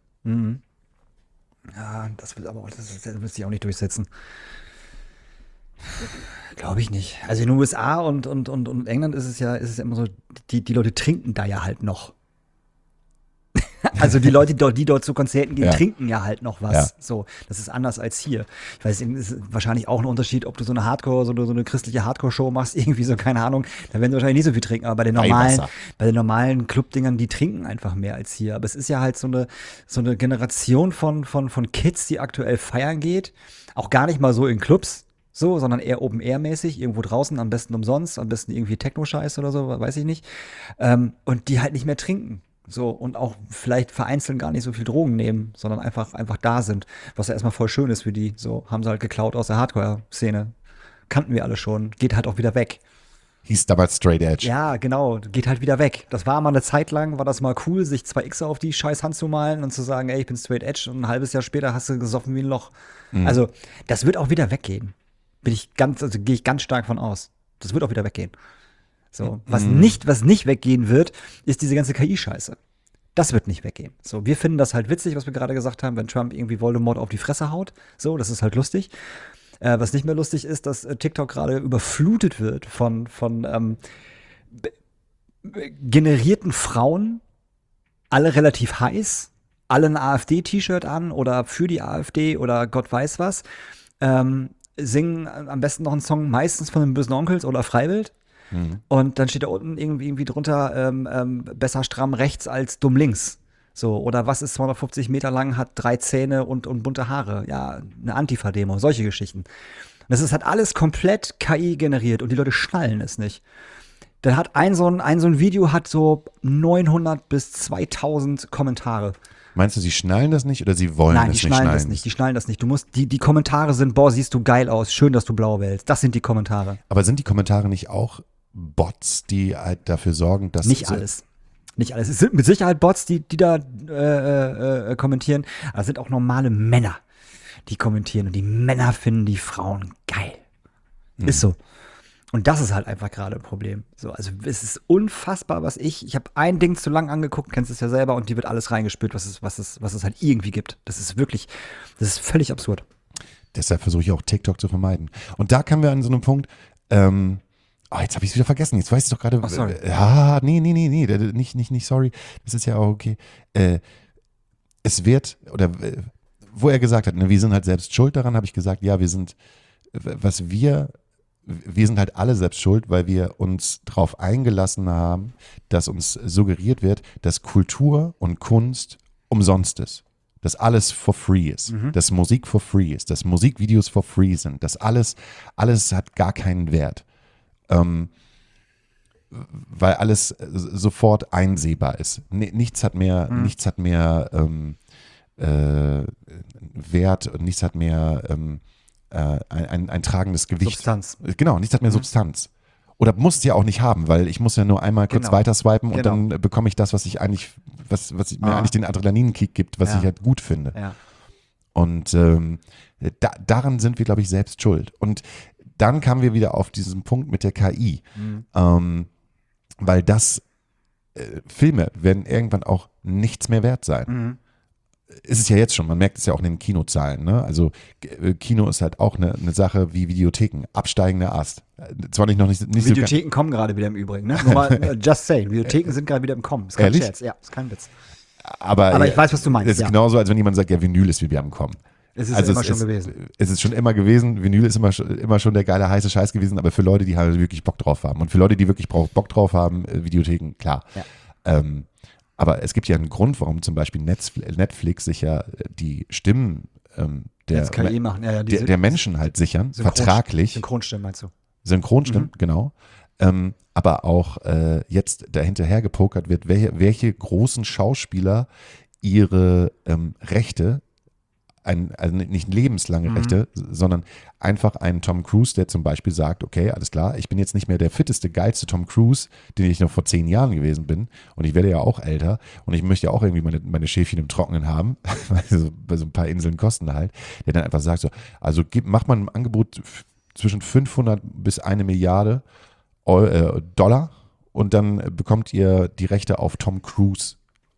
Ja, das wird sich auch nicht durchsetzen. Glaube ich nicht. Also in den USA und England ist es ja immer so, die Leute trinken da ja halt noch. Also die Leute, die dort zu Konzerten gehen, trinken ja halt noch was. Ja. So, das ist anders als hier. Ich weiß, es ist wahrscheinlich auch ein Unterschied, ob du so eine christliche Hardcore-Show machst, irgendwie so, keine Ahnung, da werden sie wahrscheinlich nicht so viel trinken, aber bei den normalen Clubdingern, die trinken einfach mehr als hier. Aber es ist ja halt so eine Generation von Kids, die aktuell feiern geht, auch gar nicht mal so in Clubs, so, sondern eher Open-Air-mäßig, irgendwo draußen, am besten umsonst, am besten irgendwie Techno-Scheiß oder so, weiß ich nicht. Und die halt nicht mehr trinken. So, und auch vielleicht vereinzelt gar nicht so viel Drogen nehmen, sondern einfach da sind. Was ja erstmal voll schön ist für die. So, haben sie halt geklaut aus der Hardcore-Szene. Kannten wir alle schon. Geht halt auch wieder weg. Hieß damals Straight Edge. Ja, genau. Geht halt wieder weg. Das war mal eine Zeit lang, war das mal cool, sich 2 X auf die scheiß Hand zu malen und zu sagen, ey, ich bin Straight Edge. Und ein halbes Jahr später hast du gesoffen wie ein Loch. Also, das wird auch wieder weggehen. Gehe ich ganz stark von aus. Das wird auch wieder weggehen. So, was nicht weggehen wird, ist diese ganze KI-Scheiße. Das wird nicht weggehen. So, wir finden das halt witzig, was wir gerade gesagt haben, wenn Trump irgendwie Voldemort auf die Fresse haut. So, das ist halt lustig. Was nicht mehr lustig ist, dass TikTok gerade überflutet wird von generierten Frauen, alle relativ heiß, alle ein AfD-T-Shirt an oder für die AfD oder Gott weiß was, singen am besten noch einen Song meistens von den Bösen Onkels oder Freiwild. Und dann steht da unten irgendwie drunter besser stramm rechts als dumm links. So, oder was ist 250 Meter lang, hat 3 Zähne und bunte Haare. Ja, eine Antifa-Demo, solche Geschichten. Und das ist halt alles komplett KI generiert und die Leute schnallen es nicht. Dann hat ein so ein Video hat so 900 bis 2000 Kommentare. Meinst du, sie schnallen das nicht oder sie wollen es nicht schnallen? Nein, die schnallen das nicht. Du musst, die Kommentare sind, boah, siehst du geil aus, schön, dass du blau wählst. Das sind die Kommentare. Aber sind die Kommentare nicht auch Bots, die halt dafür sorgen, dass... Nicht alles. Es sind mit Sicherheit Bots, die da kommentieren, aber es sind auch normale Männer, die kommentieren. Und die Männer finden die Frauen geil. Ist so. Und das ist halt einfach gerade ein Problem. So, also es ist unfassbar, ich habe ein Ding zu lang angeguckt, kennst es ja selber, und die wird alles reingespült, was es halt irgendwie gibt. Das ist völlig absurd. Deshalb versuche ich auch TikTok zu vermeiden. Und da kamen wir an so einem Punkt, jetzt habe ich es wieder vergessen. Jetzt weiß ich doch gerade. Oh, sorry. Nee. Nicht sorry. Das ist ja auch okay. Es wird, oder wo er gesagt hat, ne, wir sind halt selbst schuld daran, habe ich gesagt, ja, wir sind halt alle selbst schuld, weil wir uns darauf eingelassen haben, dass uns suggeriert wird, dass Kultur und Kunst umsonst ist. Dass alles for free ist. Dass Musik for free ist. Dass Musikvideos for free sind. Dass alles hat gar keinen Wert. Weil alles sofort einsehbar ist. Nichts hat mehr Wert und nichts hat mehr ein tragendes Gewicht. Substanz. Genau, nichts hat mehr Substanz. Oder muss es ja auch nicht haben, weil ich muss ja nur einmal kurz weiter swipen und dann bekomme ich das, was mir eigentlich den Adrenalinkick gibt, was ich halt gut finde. Ja. Und daran sind wir, glaube ich, selbst schuld. Und dann kamen wir wieder auf diesen Punkt mit der KI. Weil Filme werden irgendwann auch nichts mehr wert sein. Ist es ja jetzt schon, man merkt es ja auch in den Kinozahlen. Ne? Also Kino ist halt auch eine Sache wie Videotheken, absteigender Ast. Zwar nicht Videotheken kommen gerade wieder im Übrigen. Ne? Nur mal, just saying, Videotheken sind gerade wieder im Kommen. Ist kein Ehrlich? Scherz. Ja, ist kein Witz. Aber ich weiß, was du meinst. Es ist genauso, als wenn jemand sagt, ja, Vinyl ist wieder am Kommen. Es ist immer schon gewesen. Es ist schon immer gewesen. Vinyl ist immer schon der geile, heiße Scheiß gewesen, aber für Leute, die halt wirklich Bock drauf haben. Und für Leute, die wirklich Bock drauf haben, Videotheken, klar. Ja. Aber es gibt ja einen Grund, warum zum Beispiel Netflix sich ja die Stimmen KI machen. Der Menschen halt sichern, vertraglich. Synchronstimmen meinst du? Synchronstimmen, genau. Aber auch jetzt dahinterher gepokert wird, welche großen Schauspieler ihre Rechte, also nicht lebenslange Rechte, sondern einfach einen Tom Cruise, der zum Beispiel sagt, okay, alles klar, ich bin jetzt nicht mehr der fitteste, geilste Tom Cruise, den ich noch vor 10 Jahren gewesen bin und ich werde ja auch älter und ich möchte ja auch irgendwie meine Schäfchen im Trockenen haben, weil bei so ein paar Inseln kosten halt, der dann einfach sagt so, also macht man ein Angebot zwischen 500 bis 1 Milliarde Dollar und dann bekommt ihr die Rechte auf Tom Cruise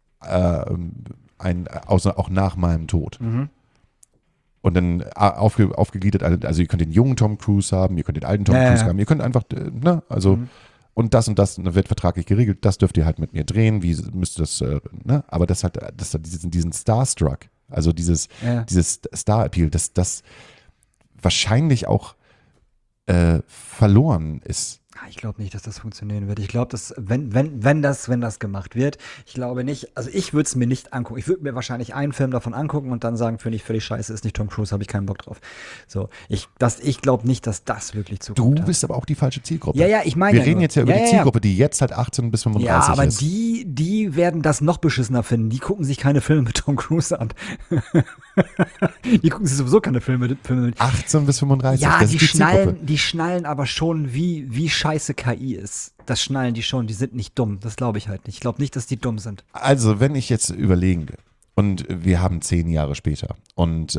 auch nach meinem Tod. Und dann aufgegliedert, also ihr könnt den jungen Tom Cruise haben, ihr könnt den alten Tom Cruise haben, ihr könnt einfach, und das wird vertraglich geregelt, das dürft ihr halt mit mir drehen, wie müsst ihr das, aber das hat diesen Starstruck, also dieses Star-Appeal, das wahrscheinlich auch verloren ist. Ich glaube nicht, dass das funktionieren wird. Ich glaube, dass wenn das gemacht wird, ich glaube nicht, also ich würde es mir nicht angucken. Ich würde mir wahrscheinlich einen Film davon angucken und dann sagen, finde ich völlig scheiße, ist nicht Tom Cruise, habe ich keinen Bock drauf. So, ich glaube nicht, dass das wirklich Zukunft hat. Du bist aber auch die falsche Zielgruppe. Ja, ich meine. Wir reden jetzt ja über die Zielgruppe, die jetzt halt 18 bis 35 ist. Ja, aber die werden das noch beschissener finden. Die gucken sich keine Filme mit Tom Cruise an. Die gucken sich sowieso keine Filme mit 18 bis 35. Ja, die schnallen aber schon, wie scheiße KI ist. Das schnallen die schon, die sind nicht dumm. Das glaube ich halt nicht. Ich glaube nicht, dass die dumm sind. Also, wenn ich jetzt überlege, und wir haben 10 Jahre später und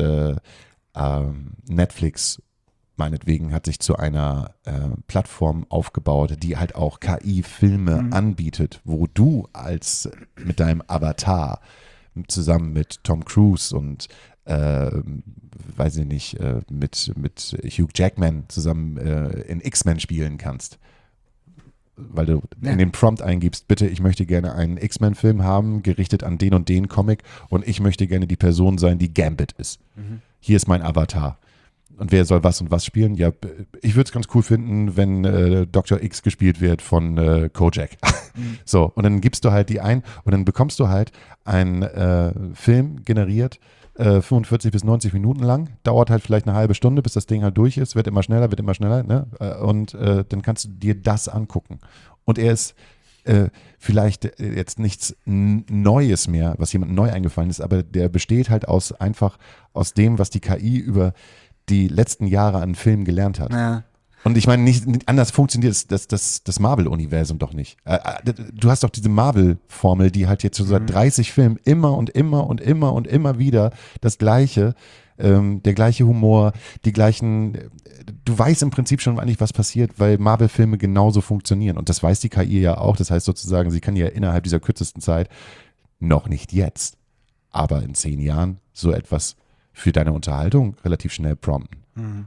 Netflix meinetwegen hat sich zu einer Plattform aufgebaut, die halt auch KI-Filme anbietet, wo du mit deinem Avatar zusammen mit Tom Cruise und weiß ich nicht, mit Hugh Jackman zusammen in X-Men spielen kannst. Weil du in den Prompt eingibst, bitte, ich möchte gerne einen X-Men-Film haben, gerichtet an den und den Comic und ich möchte gerne die Person sein, die Gambit ist. Hier ist mein Avatar. Und wer soll was und was spielen? Ja, ich würde es ganz cool finden, wenn Dr. X gespielt wird von Kojak. So, und dann gibst du halt die ein und dann bekommst du halt einen Film generiert, 45 bis 90 Minuten lang, dauert halt vielleicht eine halbe Stunde, bis das Ding halt durch ist, wird immer schneller, ne? Und dann kannst du dir das angucken. Und er ist vielleicht jetzt nichts Neues mehr, was jemandem neu eingefallen ist, aber der besteht halt aus dem, was die KI über die letzten Jahre an Filmen gelernt hat. Ja. Und ich meine, nicht anders funktioniert das Marvel-Universum doch nicht. Du hast doch diese Marvel-Formel, die halt jetzt so seit 30 Filmen immer und immer und immer und immer wieder das Gleiche, der gleiche Humor, die gleichen, du weißt im Prinzip schon eigentlich, was passiert, weil Marvel-Filme genauso funktionieren. Und das weiß die KI ja auch. Das heißt sozusagen, sie kann ja innerhalb dieser kürzesten Zeit, noch nicht jetzt, aber in 10 Jahren so etwas für deine Unterhaltung relativ schnell prompten.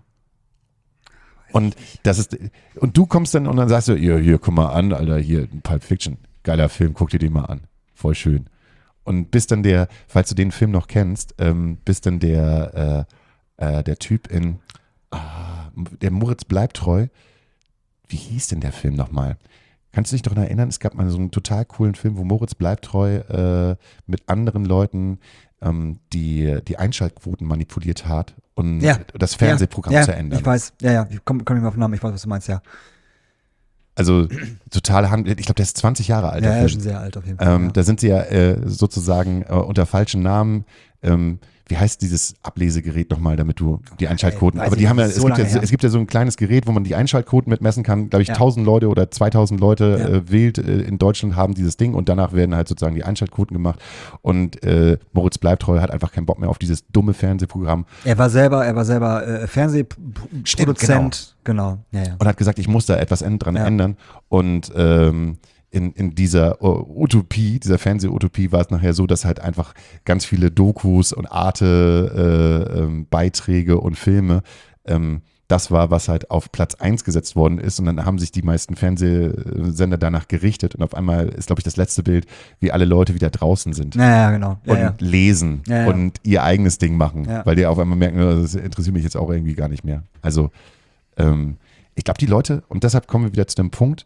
Und du kommst dann und dann sagst du, hier, guck mal an, Alter, hier, Pulp Fiction, geiler Film, guck dir den mal an, voll schön. Und bist dann falls du den Film noch kennst, bist dann der Typ der Moritz bleibt treu, wie hieß denn der Film nochmal? Kannst du dich doch noch erinnern, es gab mal so einen total coolen Film, wo Moritz bleibt treu mit anderen Leuten die Einschaltquoten manipuliert hat und das Fernsehprogramm zu ändern. Ich weiß, ich komme nicht mehr auf den Namen, ich weiß, was du meinst, ja. Also total, ich glaube, der ist 20 Jahre alt. Ja, schon sehr alt auf jeden Fall. Da sind sie ja sozusagen unter falschen Namen, wie wie heißt dieses Ablesegerät nochmal, damit du die Einschaltquoten, weiß aber ich die haben ja, nicht, so lange her. es gibt ja so ein kleines Gerät, wo man die Einschaltquoten mitmessen kann, glaube ich, 1000 Leute oder 2000 Leute wählt in Deutschland haben dieses Ding und danach werden halt sozusagen die Einschaltquoten gemacht und Moritz Bleibtreu hat einfach keinen Bock mehr auf dieses dumme Fernsehprogramm. Er war selber Fernsehproduzent, genau. Ja. Und hat gesagt, ich muss da etwas dran ändern und in dieser Utopie, dieser Fernsehutopie war es nachher so, dass halt einfach ganz viele Dokus und Arte-Beiträge und Filme das war, was halt auf Platz 1 gesetzt worden ist und dann haben sich die meisten Fernsehsender danach gerichtet und auf einmal ist, glaube ich, das letzte Bild, wie alle Leute wieder draußen sind Genau. und lesen und ihr eigenes Ding machen, weil die auf einmal merken, das interessiert mich jetzt auch irgendwie gar nicht mehr. Also ich glaube, die Leute, und deshalb kommen wir wieder zu dem Punkt,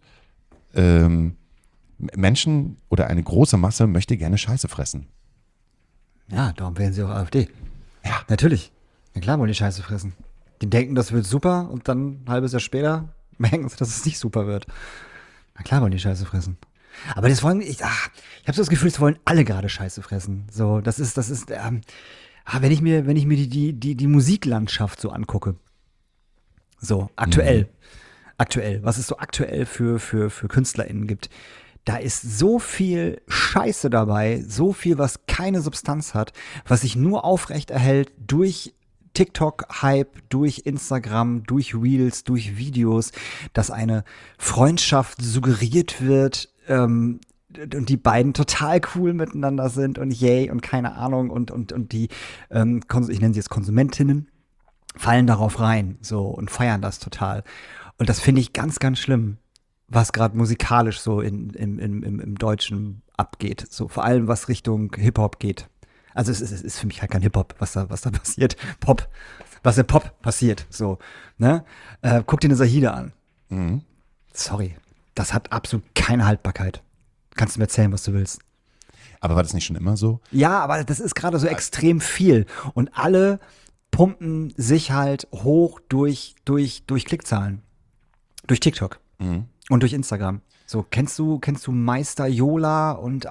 Menschen oder eine große Masse möchte gerne Scheiße fressen. Ja, darum wählen sie auch AfD. Ja. Natürlich. Na klar wollen die Scheiße fressen. Die denken, das wird super und dann ein halbes Jahr später merken sie, dass es nicht super wird. Na klar wollen die Scheiße fressen. Aber das wollen, ich habe so das Gefühl, das wollen alle gerade Scheiße fressen. So, das ist, wenn ich mir die Musiklandschaft so angucke. So, aktuell, was es so aktuell für KünstlerInnen gibt. Da ist so viel Scheiße dabei, so viel, was keine Substanz hat, was sich nur aufrecht erhält durch TikTok-Hype, durch Instagram, durch Reels, durch Videos, dass eine Freundschaft suggeriert wird und die beiden total cool miteinander sind und yay und keine Ahnung und die, ich nenne sie jetzt Konsumentinnen, fallen darauf rein so und feiern das total. Und das finde ich ganz, ganz schlimm, was gerade musikalisch so im Deutschen abgeht. So vor allem, was Richtung Hip-Hop geht. Also es ist für mich halt kein Hip-Hop, was da passiert. Pop. Was im Pop passiert. So, ne? Guck dir eine Sahide an. Mhm. Sorry. Das hat absolut keine Haltbarkeit. Kannst du mir erzählen, was du willst. Aber war das nicht schon immer so? Ja, aber das ist gerade so extrem viel. Und alle pumpen sich halt hoch durch Klickzahlen. Durch TikTok. Mhm. Und durch Instagram. So, kennst du Meister Yola und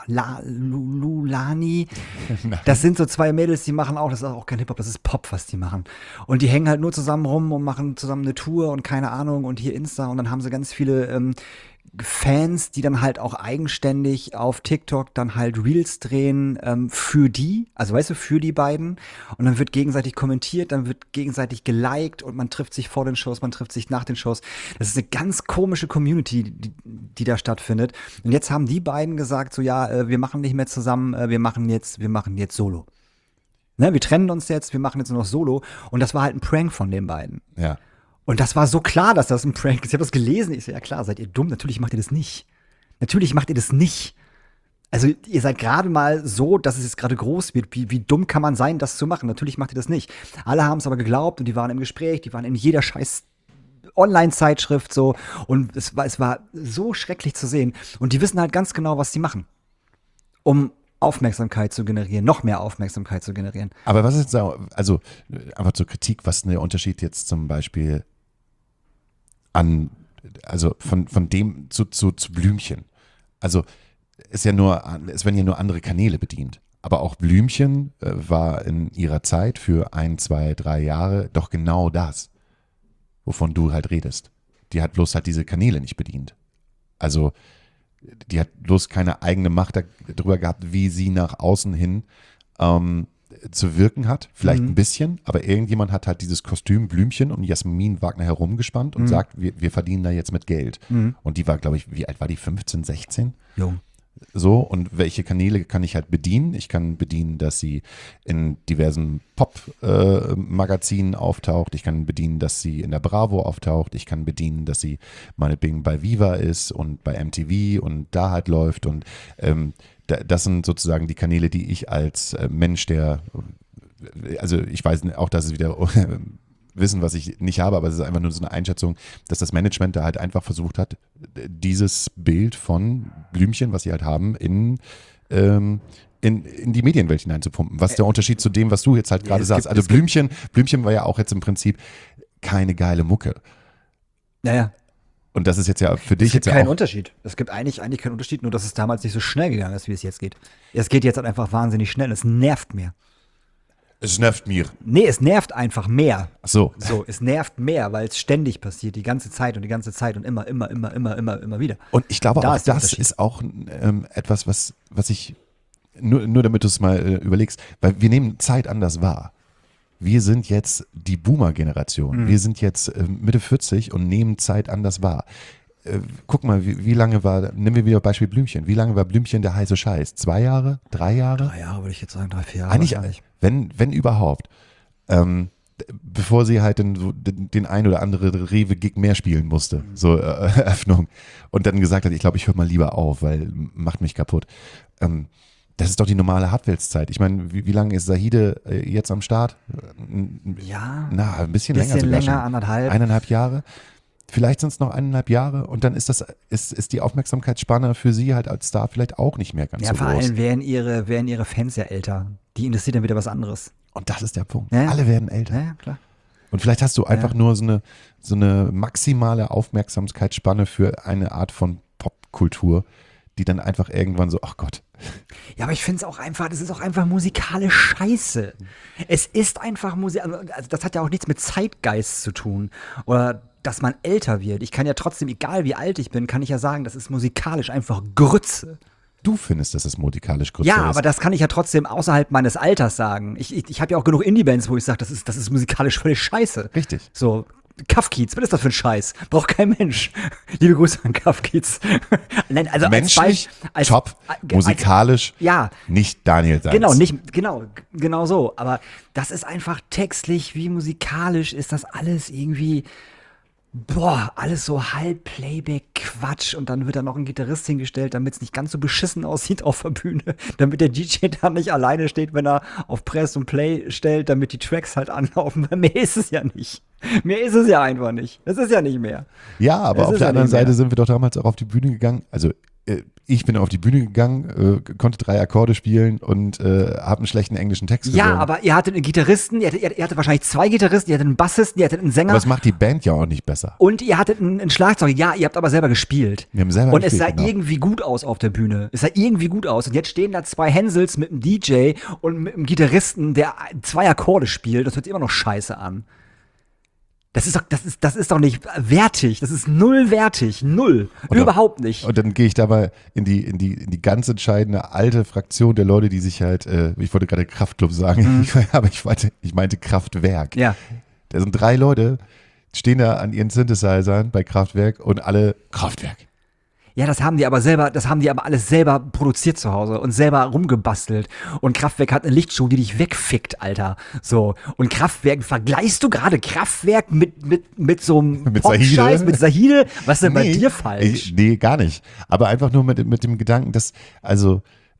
Lulani? Das sind so zwei Mädels, die machen auch, das ist auch kein Hip-Hop, das ist Pop, was die machen. Und die hängen halt nur zusammen rum und machen zusammen eine Tour und keine Ahnung und hier Insta und dann haben sie ganz viele Fans, die dann halt auch eigenständig auf TikTok dann halt Reels drehen für die, also weißt du, für die beiden. Und dann wird gegenseitig kommentiert, dann wird gegenseitig geliked und man trifft sich vor den Shows, man trifft sich nach den Shows. Das ist eine ganz komische Community, die da stattfindet. Und jetzt haben die beiden gesagt, so ja, wir machen nicht mehr zusammen, wir machen jetzt Solo. Ne, wir trennen uns jetzt, wir machen jetzt nur noch Solo. Und das war halt ein Prank von den beiden. Ja. Und das war so klar, dass das ein Prank ist. Ich habe das gelesen. Ich so, ja klar, seid ihr dumm? Natürlich macht ihr das nicht. Natürlich macht ihr das nicht. Also ihr seid gerade mal so, dass es jetzt gerade groß wird. Wie dumm kann man sein, das zu machen? Natürlich macht ihr das nicht. Alle haben es aber geglaubt und die waren im Gespräch, die waren in jeder scheiß Online-Zeitschrift so. Und es war so schrecklich zu sehen. Und die wissen halt ganz genau, was sie machen. Um Aufmerksamkeit zu generieren, noch mehr Aufmerksamkeit zu generieren. Aber was ist jetzt, also einfach zur Kritik, was ist der Unterschied jetzt zum Beispiel von dem zu Blümchen? Also es werden ja nur andere Kanäle bedient. Aber auch Blümchen war in ihrer Zeit für 1, 2, 3 Jahre doch genau das, wovon du halt redest. Die hat bloß halt diese Kanäle nicht bedient. Also die hat bloß keine eigene Macht darüber gehabt, wie sie nach außen hin zu wirken hat. Vielleicht ein bisschen, aber irgendjemand hat halt dieses Kostüm Blümchen und Jasmin Wagner herumgespannt und sagt, wir verdienen da jetzt mit Geld. Und die war, glaube ich, wie alt war die? 15, 16? Jung. So, und welche Kanäle kann ich halt bedienen? Ich kann bedienen, dass sie in diversen Pop-Magazinen auftaucht. Ich kann bedienen, dass sie in der Bravo auftaucht. Ich kann bedienen, dass sie meinetwegen bei Viva ist und bei MTV und da halt läuft. Und das sind sozusagen die Kanäle, die ich als Mensch, also ich weiß auch, dass es wieder Wissen, was ich nicht habe, aber es ist einfach nur so eine Einschätzung, dass das Management da halt einfach versucht hat, dieses Bild von Blümchen, was sie halt haben, in die Medienwelt hineinzupumpen. Was ist der Unterschied zu dem, was du jetzt halt gerade sagst? Also Blümchen war ja auch jetzt im Prinzip keine geile Mucke. Naja. Und das ist jetzt ja für dich jetzt ja auch... Es gibt keinen Unterschied. Es gibt eigentlich keinen Unterschied, nur dass es damals nicht so schnell gegangen ist, wie es jetzt geht. Es geht jetzt halt einfach wahnsinnig schnell. Es nervt mir. Es nervt mir. Nee, es nervt einfach mehr. Ach so. So, es nervt mehr, weil es ständig passiert, die ganze Zeit und immer wieder. Und ich glaube Da auch, ist der das Unterschied. ist auch etwas, was ich, nur damit du es mal überlegst, weil wir nehmen Zeit anders wahr. Wir sind jetzt die Boomer-Generation. Wir sind jetzt Mitte 40 und nehmen Zeit anders wahr. Guck mal, wie lange nehmen wir wieder Beispiel Blümchen. Wie lange war Blümchen der heiße Scheiß? 2 Jahre? 3 Jahre? 3 Jahre würde ich jetzt sagen, 3, 4 Jahre. Eigentlich, wahrscheinlich. wenn überhaupt. Bevor sie halt den ein oder andere Rewe-Gig mehr spielen musste, so Eröffnung. Und dann gesagt hat, ich glaube, ich höre mal lieber auf, weil macht mich kaputt. Das ist doch die normale Hartweltszeit. Ich meine, wie lange ist Zahide jetzt am Start? Ja, Ein bisschen bisschen länger sogar länger, schon. 1,5. 1,5 Jahre. Vielleicht sind es noch 1,5 Jahre und dann ist die Aufmerksamkeitsspanne für sie halt als Star vielleicht auch nicht mehr ganz Ja, so vor groß. allem wären ihre Fans ja älter. Die interessiert dann wieder was anderes. Und das ist der Punkt. Ja. Alle werden älter. Ja, klar. Und vielleicht hast du einfach nur so eine maximale Aufmerksamkeitsspanne für eine Art von Popkultur, die dann einfach irgendwann so, ach Gott. Ja, aber ich finde es auch einfach, das ist auch einfach musikalisch scheiße. Es ist einfach Musik, also das hat ja auch nichts mit Zeitgeist zu tun oder dass man älter wird. Ich kann ja trotzdem, egal wie alt ich bin, kann ich ja sagen, das ist musikalisch einfach Grütze. Du findest, dass es musikalisch größer Ja, ist. aber das kann ich ja trotzdem außerhalb meines Alters sagen. Ich habe ja auch genug Indie-Bands, wo ich sage, das ist musikalisch völlig scheiße. Richtig. So, Kaff-Kiez, was ist das für ein Scheiß? Braucht kein Mensch. Liebe Grüße an Kaff-Kiez. Nein, also Menschlich, top, musikalisch, ja, nicht Daniel Seitz. Genau so. Aber das ist einfach textlich wie musikalisch ist das alles irgendwie, alles so halb Playback-Quatsch und dann wird da noch ein Gitarrist hingestellt, damit es nicht ganz so beschissen aussieht auf der Bühne, damit der DJ da nicht alleine steht, wenn er auf Press und Play stellt, damit die Tracks halt anlaufen, weil mehr ist es ja nicht. Mehr ist es ja einfach nicht. Das ist ja nicht mehr. Ja, aber Das auf ist der ja anderen nicht mehr. Seite sind wir doch damals auch auf die Bühne gegangen. Also ich bin auf die Bühne gegangen, konnte 3 Akkorde spielen und habe einen schlechten englischen Text Ja, gesungen. aber ihr hattet einen Gitarristen, ihr hattet wahrscheinlich 2 Gitarristen, ihr hattet einen Bassisten, ihr hattet einen Sänger. Aber das macht die Band ja auch nicht besser. Und ihr hattet einen Schlagzeug. Ja, ihr habt aber selber gespielt. Wir haben selber Und es gespielt, sah genau. irgendwie gut aus auf der Bühne. Es sah irgendwie gut aus. Und jetzt stehen da 2 Hänsels mit einem DJ und mit einem Gitarristen, der 2 Akkorde spielt. Das hört sich immer noch scheiße an. Das ist doch nicht wertig. Das ist null wertig. Null. Und Überhaupt nicht. Und dann gehe ich dabei in die ganz entscheidende alte Fraktion der Leute, die sich halt, ich wollte gerade Kraftclub sagen, aber ich meinte Kraftwerk. Ja. Da sind 3 Leute, stehen da an ihren Synthesizern bei Kraftwerk und alle Kraftwerk. Ja, das haben die aber alles selber produziert zu Hause und selber rumgebastelt. Und Kraftwerk hat eine Lichtshow, die dich wegfickt, Alter. So. Und Kraftwerk, vergleichst du gerade Kraftwerk mit so einem Mit Pop-Scheiß, Zahide? mit Zahide? Was ist denn bei dir falsch? Nee, gar nicht. Aber einfach nur mit dem Gedanken, dass, also,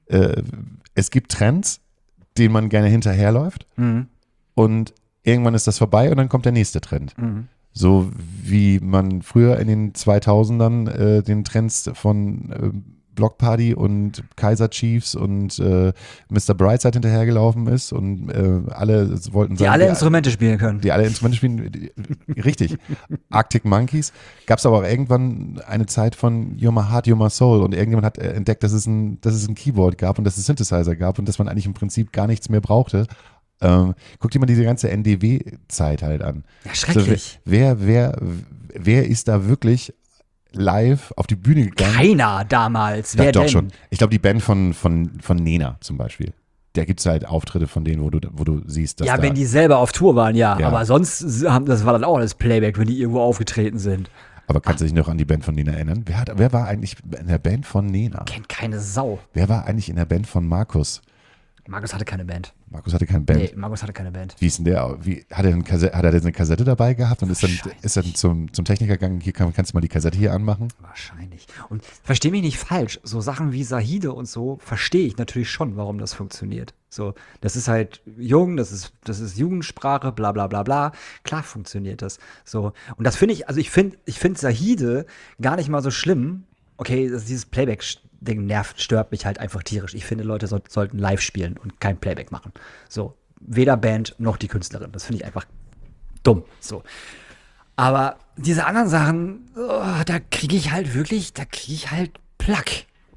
es gibt Trends, denen man gerne hinterherläuft und irgendwann ist das vorbei und dann kommt der nächste Trend. So wie man früher in den 2000ern den Trends von Block Party und Kaiser Chiefs und Mr. Brightside hinterhergelaufen ist und alle wollten Die alle Instrumente spielen können. die alle Instrumente spielen, richtig. Arctic Monkeys. Gab es aber auch irgendwann eine Zeit von You're My Heart, You're My Soul und irgendjemand hat entdeckt, dass es ein Keyboard gab und dass es Synthesizer gab und dass man eigentlich im Prinzip gar nichts mehr brauchte. Guck dir mal diese ganze NDW-Zeit halt an. Ja, schrecklich. So, wer ist da wirklich live auf die Bühne gegangen? Keiner damals. Ja, Wer doch denn? schon. Ich glaube, die Band von Nena zum Beispiel. Da gibt es halt Auftritte von denen, wo du siehst, dass Ja, da wenn die selber auf Tour waren, ja. Ja. Aber sonst, das war dann auch alles Playback, wenn die irgendwo aufgetreten sind. Aber kannst du dich noch an die Band von Nena erinnern? Wer war eigentlich in der Band von Nena? Kennt keine Sau. Wer war eigentlich in der Band von Markus? Markus hatte keine Band. Markus hatte keine Band. Nee, Markus hatte keine Band. Wie ist denn der? Hat er eine Kassette dabei gehabt und ist dann zum Techniker gegangen? Hier kannst du mal die Kassette hier anmachen? Wahrscheinlich. Und versteh mich nicht falsch, so Sachen wie Zahide und so verstehe ich natürlich schon, warum das funktioniert. So, das ist halt jung, das ist Jugendsprache, bla bla bla bla. Klar funktioniert das. So. Und das finde ich, also ich finde Zahide gar nicht mal so schlimm. Okay, dieses Playback-Ding stört mich halt einfach tierisch. Ich finde, Leute sollten live spielen und kein Playback machen. So, weder Band noch die Künstlerin. Das finde ich einfach dumm. So. Aber diese anderen Sachen, da kriege ich halt Plack.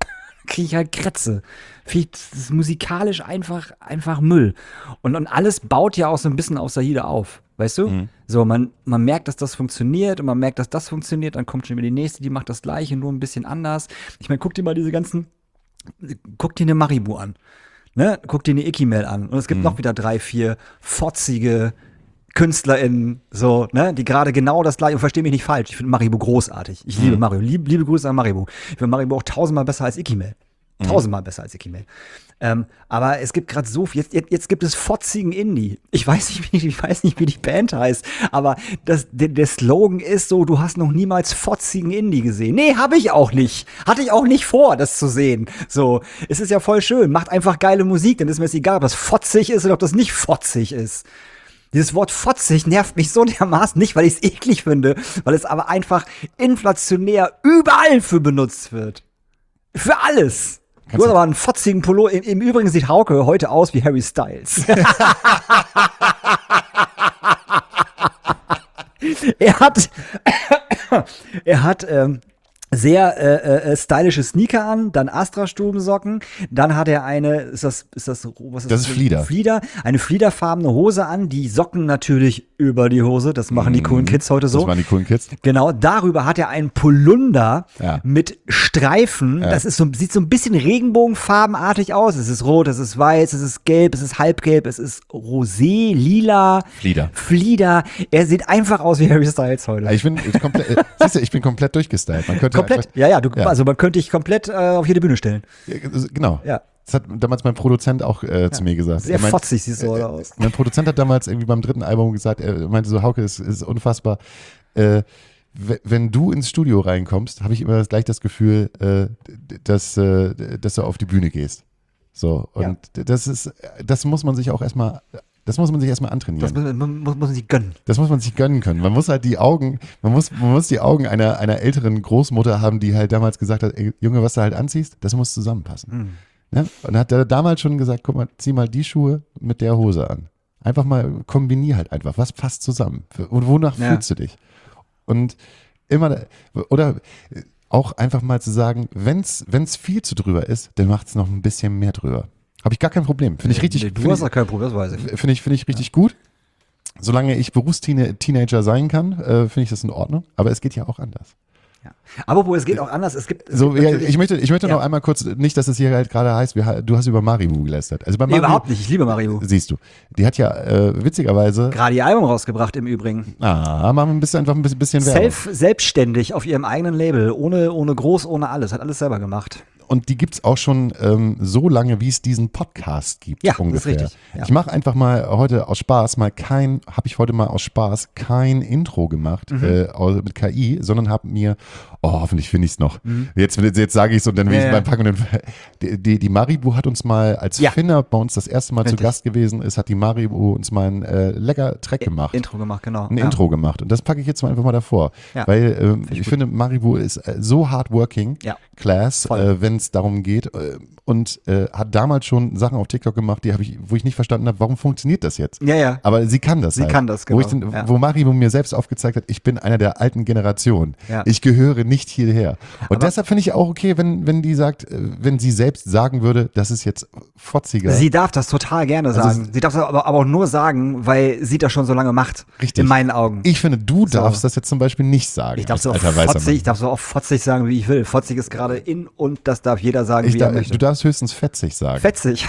kriege ich halt Krätze. Das ist musikalisch einfach Müll. Und alles baut ja auch so ein bisschen auf Saida auf. Weißt du? So, man merkt, dass das funktioniert und man merkt, dass das funktioniert, dann kommt schon wieder die nächste, die macht das Gleiche, nur ein bisschen anders. Ich meine, guck dir eine Maribu an. Ne? Guck dir eine Ikimel an. Und es gibt noch wieder 3, 4 fotzige KünstlerInnen, so, ne, die gerade genau das gleiche, und versteh mich nicht falsch, ich finde Maribu großartig. Ich liebe Maribu. Liebe Grüße an Maribu. Ich finde Maribu auch 1000-mal besser als Ikimel. 1000-mal besser als Ikimel. Aber es gibt gerade so viel, jetzt gibt es fotzigen Indie. Ich weiß nicht, wie die Band heißt, aber der Slogan ist so, du hast noch niemals fotzigen Indie gesehen. Nee, habe ich auch nicht. Hatte ich auch nicht vor, das zu sehen. So, es ist ja voll schön. Macht einfach geile Musik, dann ist mir jetzt egal, ob das fotzig ist oder ob das nicht fotzig ist. Dieses Wort fotzig nervt mich so dermaßen nicht, weil ich es eklig finde, weil es aber einfach inflationär überall für benutzt wird. Für alles. Du hast aber einen fotzigen Pullover. Im Übrigen sieht Hauke heute aus wie Harry Styles. Er hat sehr stylische Sneaker an, dann Astra-Stubensocken, dann hat er was ist das? Was ist das ist Flieder. Eine fliederfarbene Hose an, die Socken natürlich über die Hose, das machen die coolen Kids heute so. Das machen die coolen Kids. Genau, darüber hat er einen Polunder mit Streifen, das ist sieht so ein bisschen regenbogenfarbenartig aus, es ist rot, es ist weiß, es ist gelb, es ist halbgelb, es ist rosé, lila, Flieder, er sieht einfach aus wie Harry Styles heute. Ich bin komplett durchgestylt. Man könnte komplett, also man könnte dich komplett auf jede Bühne stellen. Genau. Ja. Das hat damals mein Produzent auch zu mir gesagt. Sehr fotzig siehst du aus. Mein Produzent hat damals irgendwie beim 3. Album gesagt, er meinte so, Hauke, es ist unfassbar. Wenn du ins Studio reinkommst, habe ich immer gleich das Gefühl, dass du auf die Bühne gehst. So, und das muss man sich auch erstmal antrainieren. Das muss man sich gönnen. Das muss man sich gönnen können. Man muss halt die Augen einer älteren Großmutter haben, die halt damals gesagt hat, ey, Junge, was du halt anziehst, das muss zusammenpassen. Ja? Und hat er damals schon gesagt, guck mal, zieh mal die Schuhe mit der Hose an. Einfach mal, kombinier halt einfach, was passt zusammen? Und wonach fühlst du dich? Und immer, oder auch einfach mal zu sagen, wenn's viel zu drüber ist, dann macht's noch ein bisschen mehr drüber. Habe ich gar kein Problem. Finde ich richtig. Du hast auch kein Problem, das weiß ich. Finde ich richtig gut. Solange ich Berufsteenager sein kann, finde ich das in Ordnung. Aber es geht ja auch anders. Ja. Aber es geht auch anders. Ich möchte noch einmal kurz, nicht, dass es hier halt gerade heißt, du hast über Maribu gelästert. Also bei Maribu, überhaupt nicht. Ich liebe Maribu. Siehst du. Die hat ja witzigerweise gerade ihr Album rausgebracht im Übrigen. Machen wir einfach ein bisschen Werbung. Selbstständig auf ihrem eigenen Label, ohne groß, ohne alles. Hat alles selber gemacht. Und die gibt's auch schon so lange, wie es diesen Podcast gibt. Ja, ungefähr. das ist richtig. Ja. Ich mache einfach mal heute aus Spaß kein Intro gemacht mit KI, sondern habe mir, hoffentlich finde ich es noch. Jetzt sage ich es und dann will ich es beim Packen. Die Maribu hat uns mal, als Finner bei uns das erste Mal zu Gast gewesen ist, hat die Maribu uns mal ein lecker Track gemacht. Intro gemacht, genau. Intro gemacht. Und das packe ich jetzt mal einfach mal davor. Ja. Weil ich finde, Maribu ist so hardworking, class, wenn es darum geht, und hat damals schon Sachen auf TikTok gemacht, wo ich nicht verstanden habe, warum funktioniert das jetzt? Ja. Aber sie kann das. Sie kann das, genau. Wo Maribu mir selbst aufgezeigt hat, ich bin einer der alten Generation. Ja. Ich gehöre nicht hierher. Und deshalb finde ich auch okay, wenn die sagt, wenn sie selbst sagen würde, das ist jetzt fotziger. Sie darf das total gerne sagen. Sie darf das aber auch nur sagen, weil sie das schon so lange macht. Richtig. In meinen Augen. Ich finde, du darfst das jetzt zum Beispiel nicht sagen. Ich darf so auch fotzig sagen, wie ich will. Fotzig ist gerade in und das darf jeder sagen, wie er möchte. Du darfst höchstens fetzig sagen. Fetzig.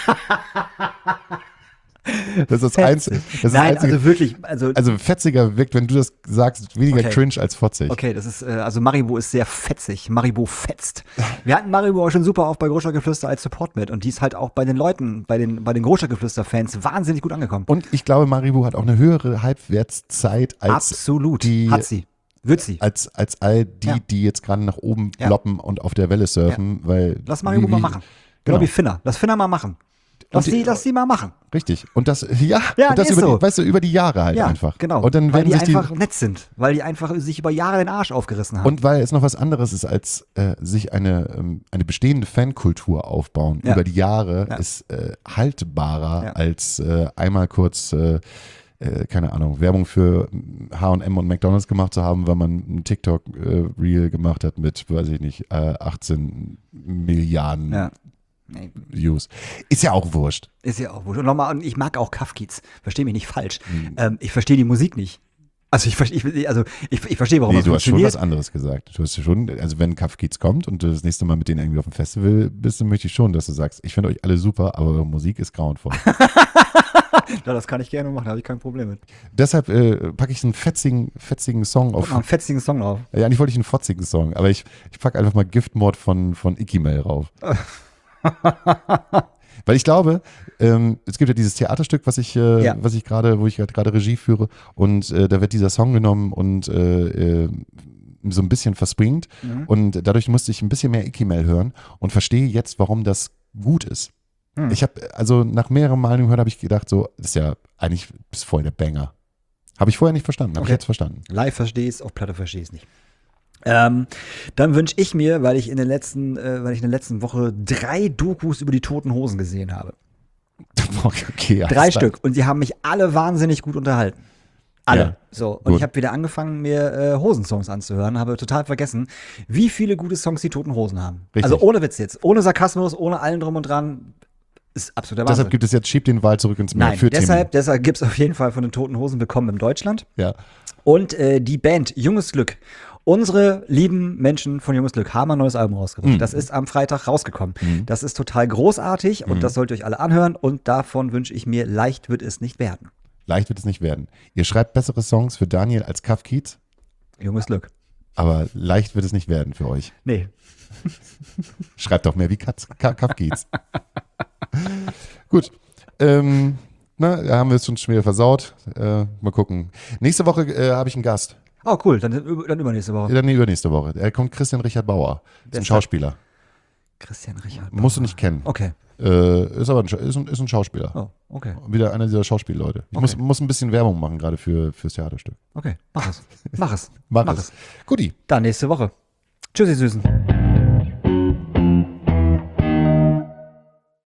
Das ist das Einzige. Nein, also wirklich. Also fetziger wirkt, wenn du das sagst, weniger cringe als fotzig. Okay, das ist, also Maribu ist sehr fetzig. Maribu fetzt. Wir hatten Maribu auch schon super oft bei Großstadtgeflüster als Support mit und die ist halt auch bei den Leuten, bei den Großstadtgeflüster-Fans wahnsinnig gut angekommen. Und ich glaube, Maribu hat auch eine höhere Halbwertszeit als absolut. Hat sie. Wird sie. Als all die jetzt gerade nach oben ploppen und auf der Welle surfen, weil. Lass Maribu mal machen. Genau wie Finner. Lass Finner mal machen. Lass die mal machen. Richtig. Und das, und das über die Jahre halt einfach. Genau. Und dann weil die einfach nett sind. Weil die einfach sich über Jahre den Arsch aufgerissen haben. Und weil es noch was anderes ist, als sich eine bestehende Fankultur aufbauen über die Jahre, ist haltbarer als einmal kurz keine Ahnung, Werbung für H&M und McDonald's gemacht zu haben, weil man ein TikTok-Reel gemacht hat mit, weiß ich nicht, 18 Milliarden Ja. Nee, Views. Ist ja auch wurscht. ist ja auch wurscht. Und nochmal, und ich mag auch Kafkiez. Versteh mich nicht falsch. Ich verstehe die Musik nicht. Also ich verstehe, warum Nee, das du hast schon funktioniert. was anderes gesagt. Du hast schon, also wenn Kafkiez kommt und du das nächste Mal mit denen irgendwie auf dem Festival bist, dann möchte ich schon, dass du sagst, ich finde euch alle super, aber eure Musik ist grauenvoll. Ja, das kann ich gerne machen, da habe ich kein Problem mit. Deshalb packe ich einen fetzigen Song Guck auf. mal, einen fetzigen Song drauf. Ja, eigentlich wollte ich einen fotzigen Song, aber ich packe einfach mal Giftmord von Ikimel rauf. Weil ich glaube, es gibt ja dieses Theaterstück, wo ich gerade Regie führe, und da wird dieser Song genommen und so ein bisschen verswingt, und dadurch musste ich ein bisschen mehr Ikimel hören und verstehe jetzt, warum das gut ist. Ich habe, also nach mehreren Malen gehört, habe ich gedacht, so, das ist ja eigentlich voll der Banger. Habe ich vorher nicht verstanden, habe ich jetzt verstanden. Live verstehe ich es, auf Platte verstehe ich es nicht. Dann wünsche ich mir, weil ich in der letzten Woche 3 Dokus über die Toten Hosen gesehen habe. Okay, 3 Stück. Und sie haben mich alle wahnsinnig gut unterhalten. Alle. Ja, So. Und gut. ich habe wieder angefangen, mir Hosensongs anzuhören, habe total vergessen, wie viele gute Songs die Toten Hosen haben. Richtig. Also ohne Witz jetzt, ohne Sarkasmus, ohne allen drum und dran. Ist absoluter Wahnsinn. Deshalb gibt es jetzt Schieb den Wal zurück ins Meer Nein, für deshalb gibt es auf jeden Fall von den Toten Hosen Willkommen in Deutschland. Themen. Ja. Und die Band Junges Glück. Unsere lieben Menschen von Junges Glück haben ein neues Album rausgebracht. Das ist am Freitag rausgekommen. Das ist total großartig und das sollt ihr euch alle anhören. Und davon wünsche ich mir, leicht wird es nicht werden. Leicht wird es nicht werden. Ihr schreibt bessere Songs für Daniel als Kafkiez, Junges Glück. aber leicht wird es nicht werden für euch. Nee. Schreibt doch mehr wie Kafkiez. Gut. Da haben wir es schon wieder versaut. Mal gucken. Nächste Woche habe ich einen Gast. Oh, cool. Dann übernächste Woche. Dann übernächste Woche. Er kommt Christian Richard Bauer. Ist ein Schauspieler. Christian Richard. Musst du nicht kennen. Okay. Ist aber ein Schauspieler. Oh, okay. Wieder einer dieser Schauspielleute. Ich Okay. muss ein bisschen Werbung machen, gerade fürs Theaterstück. Okay. Mach es. Mach es. Mach es. Guti. Dann nächste Woche. Tschüssi, Süßen.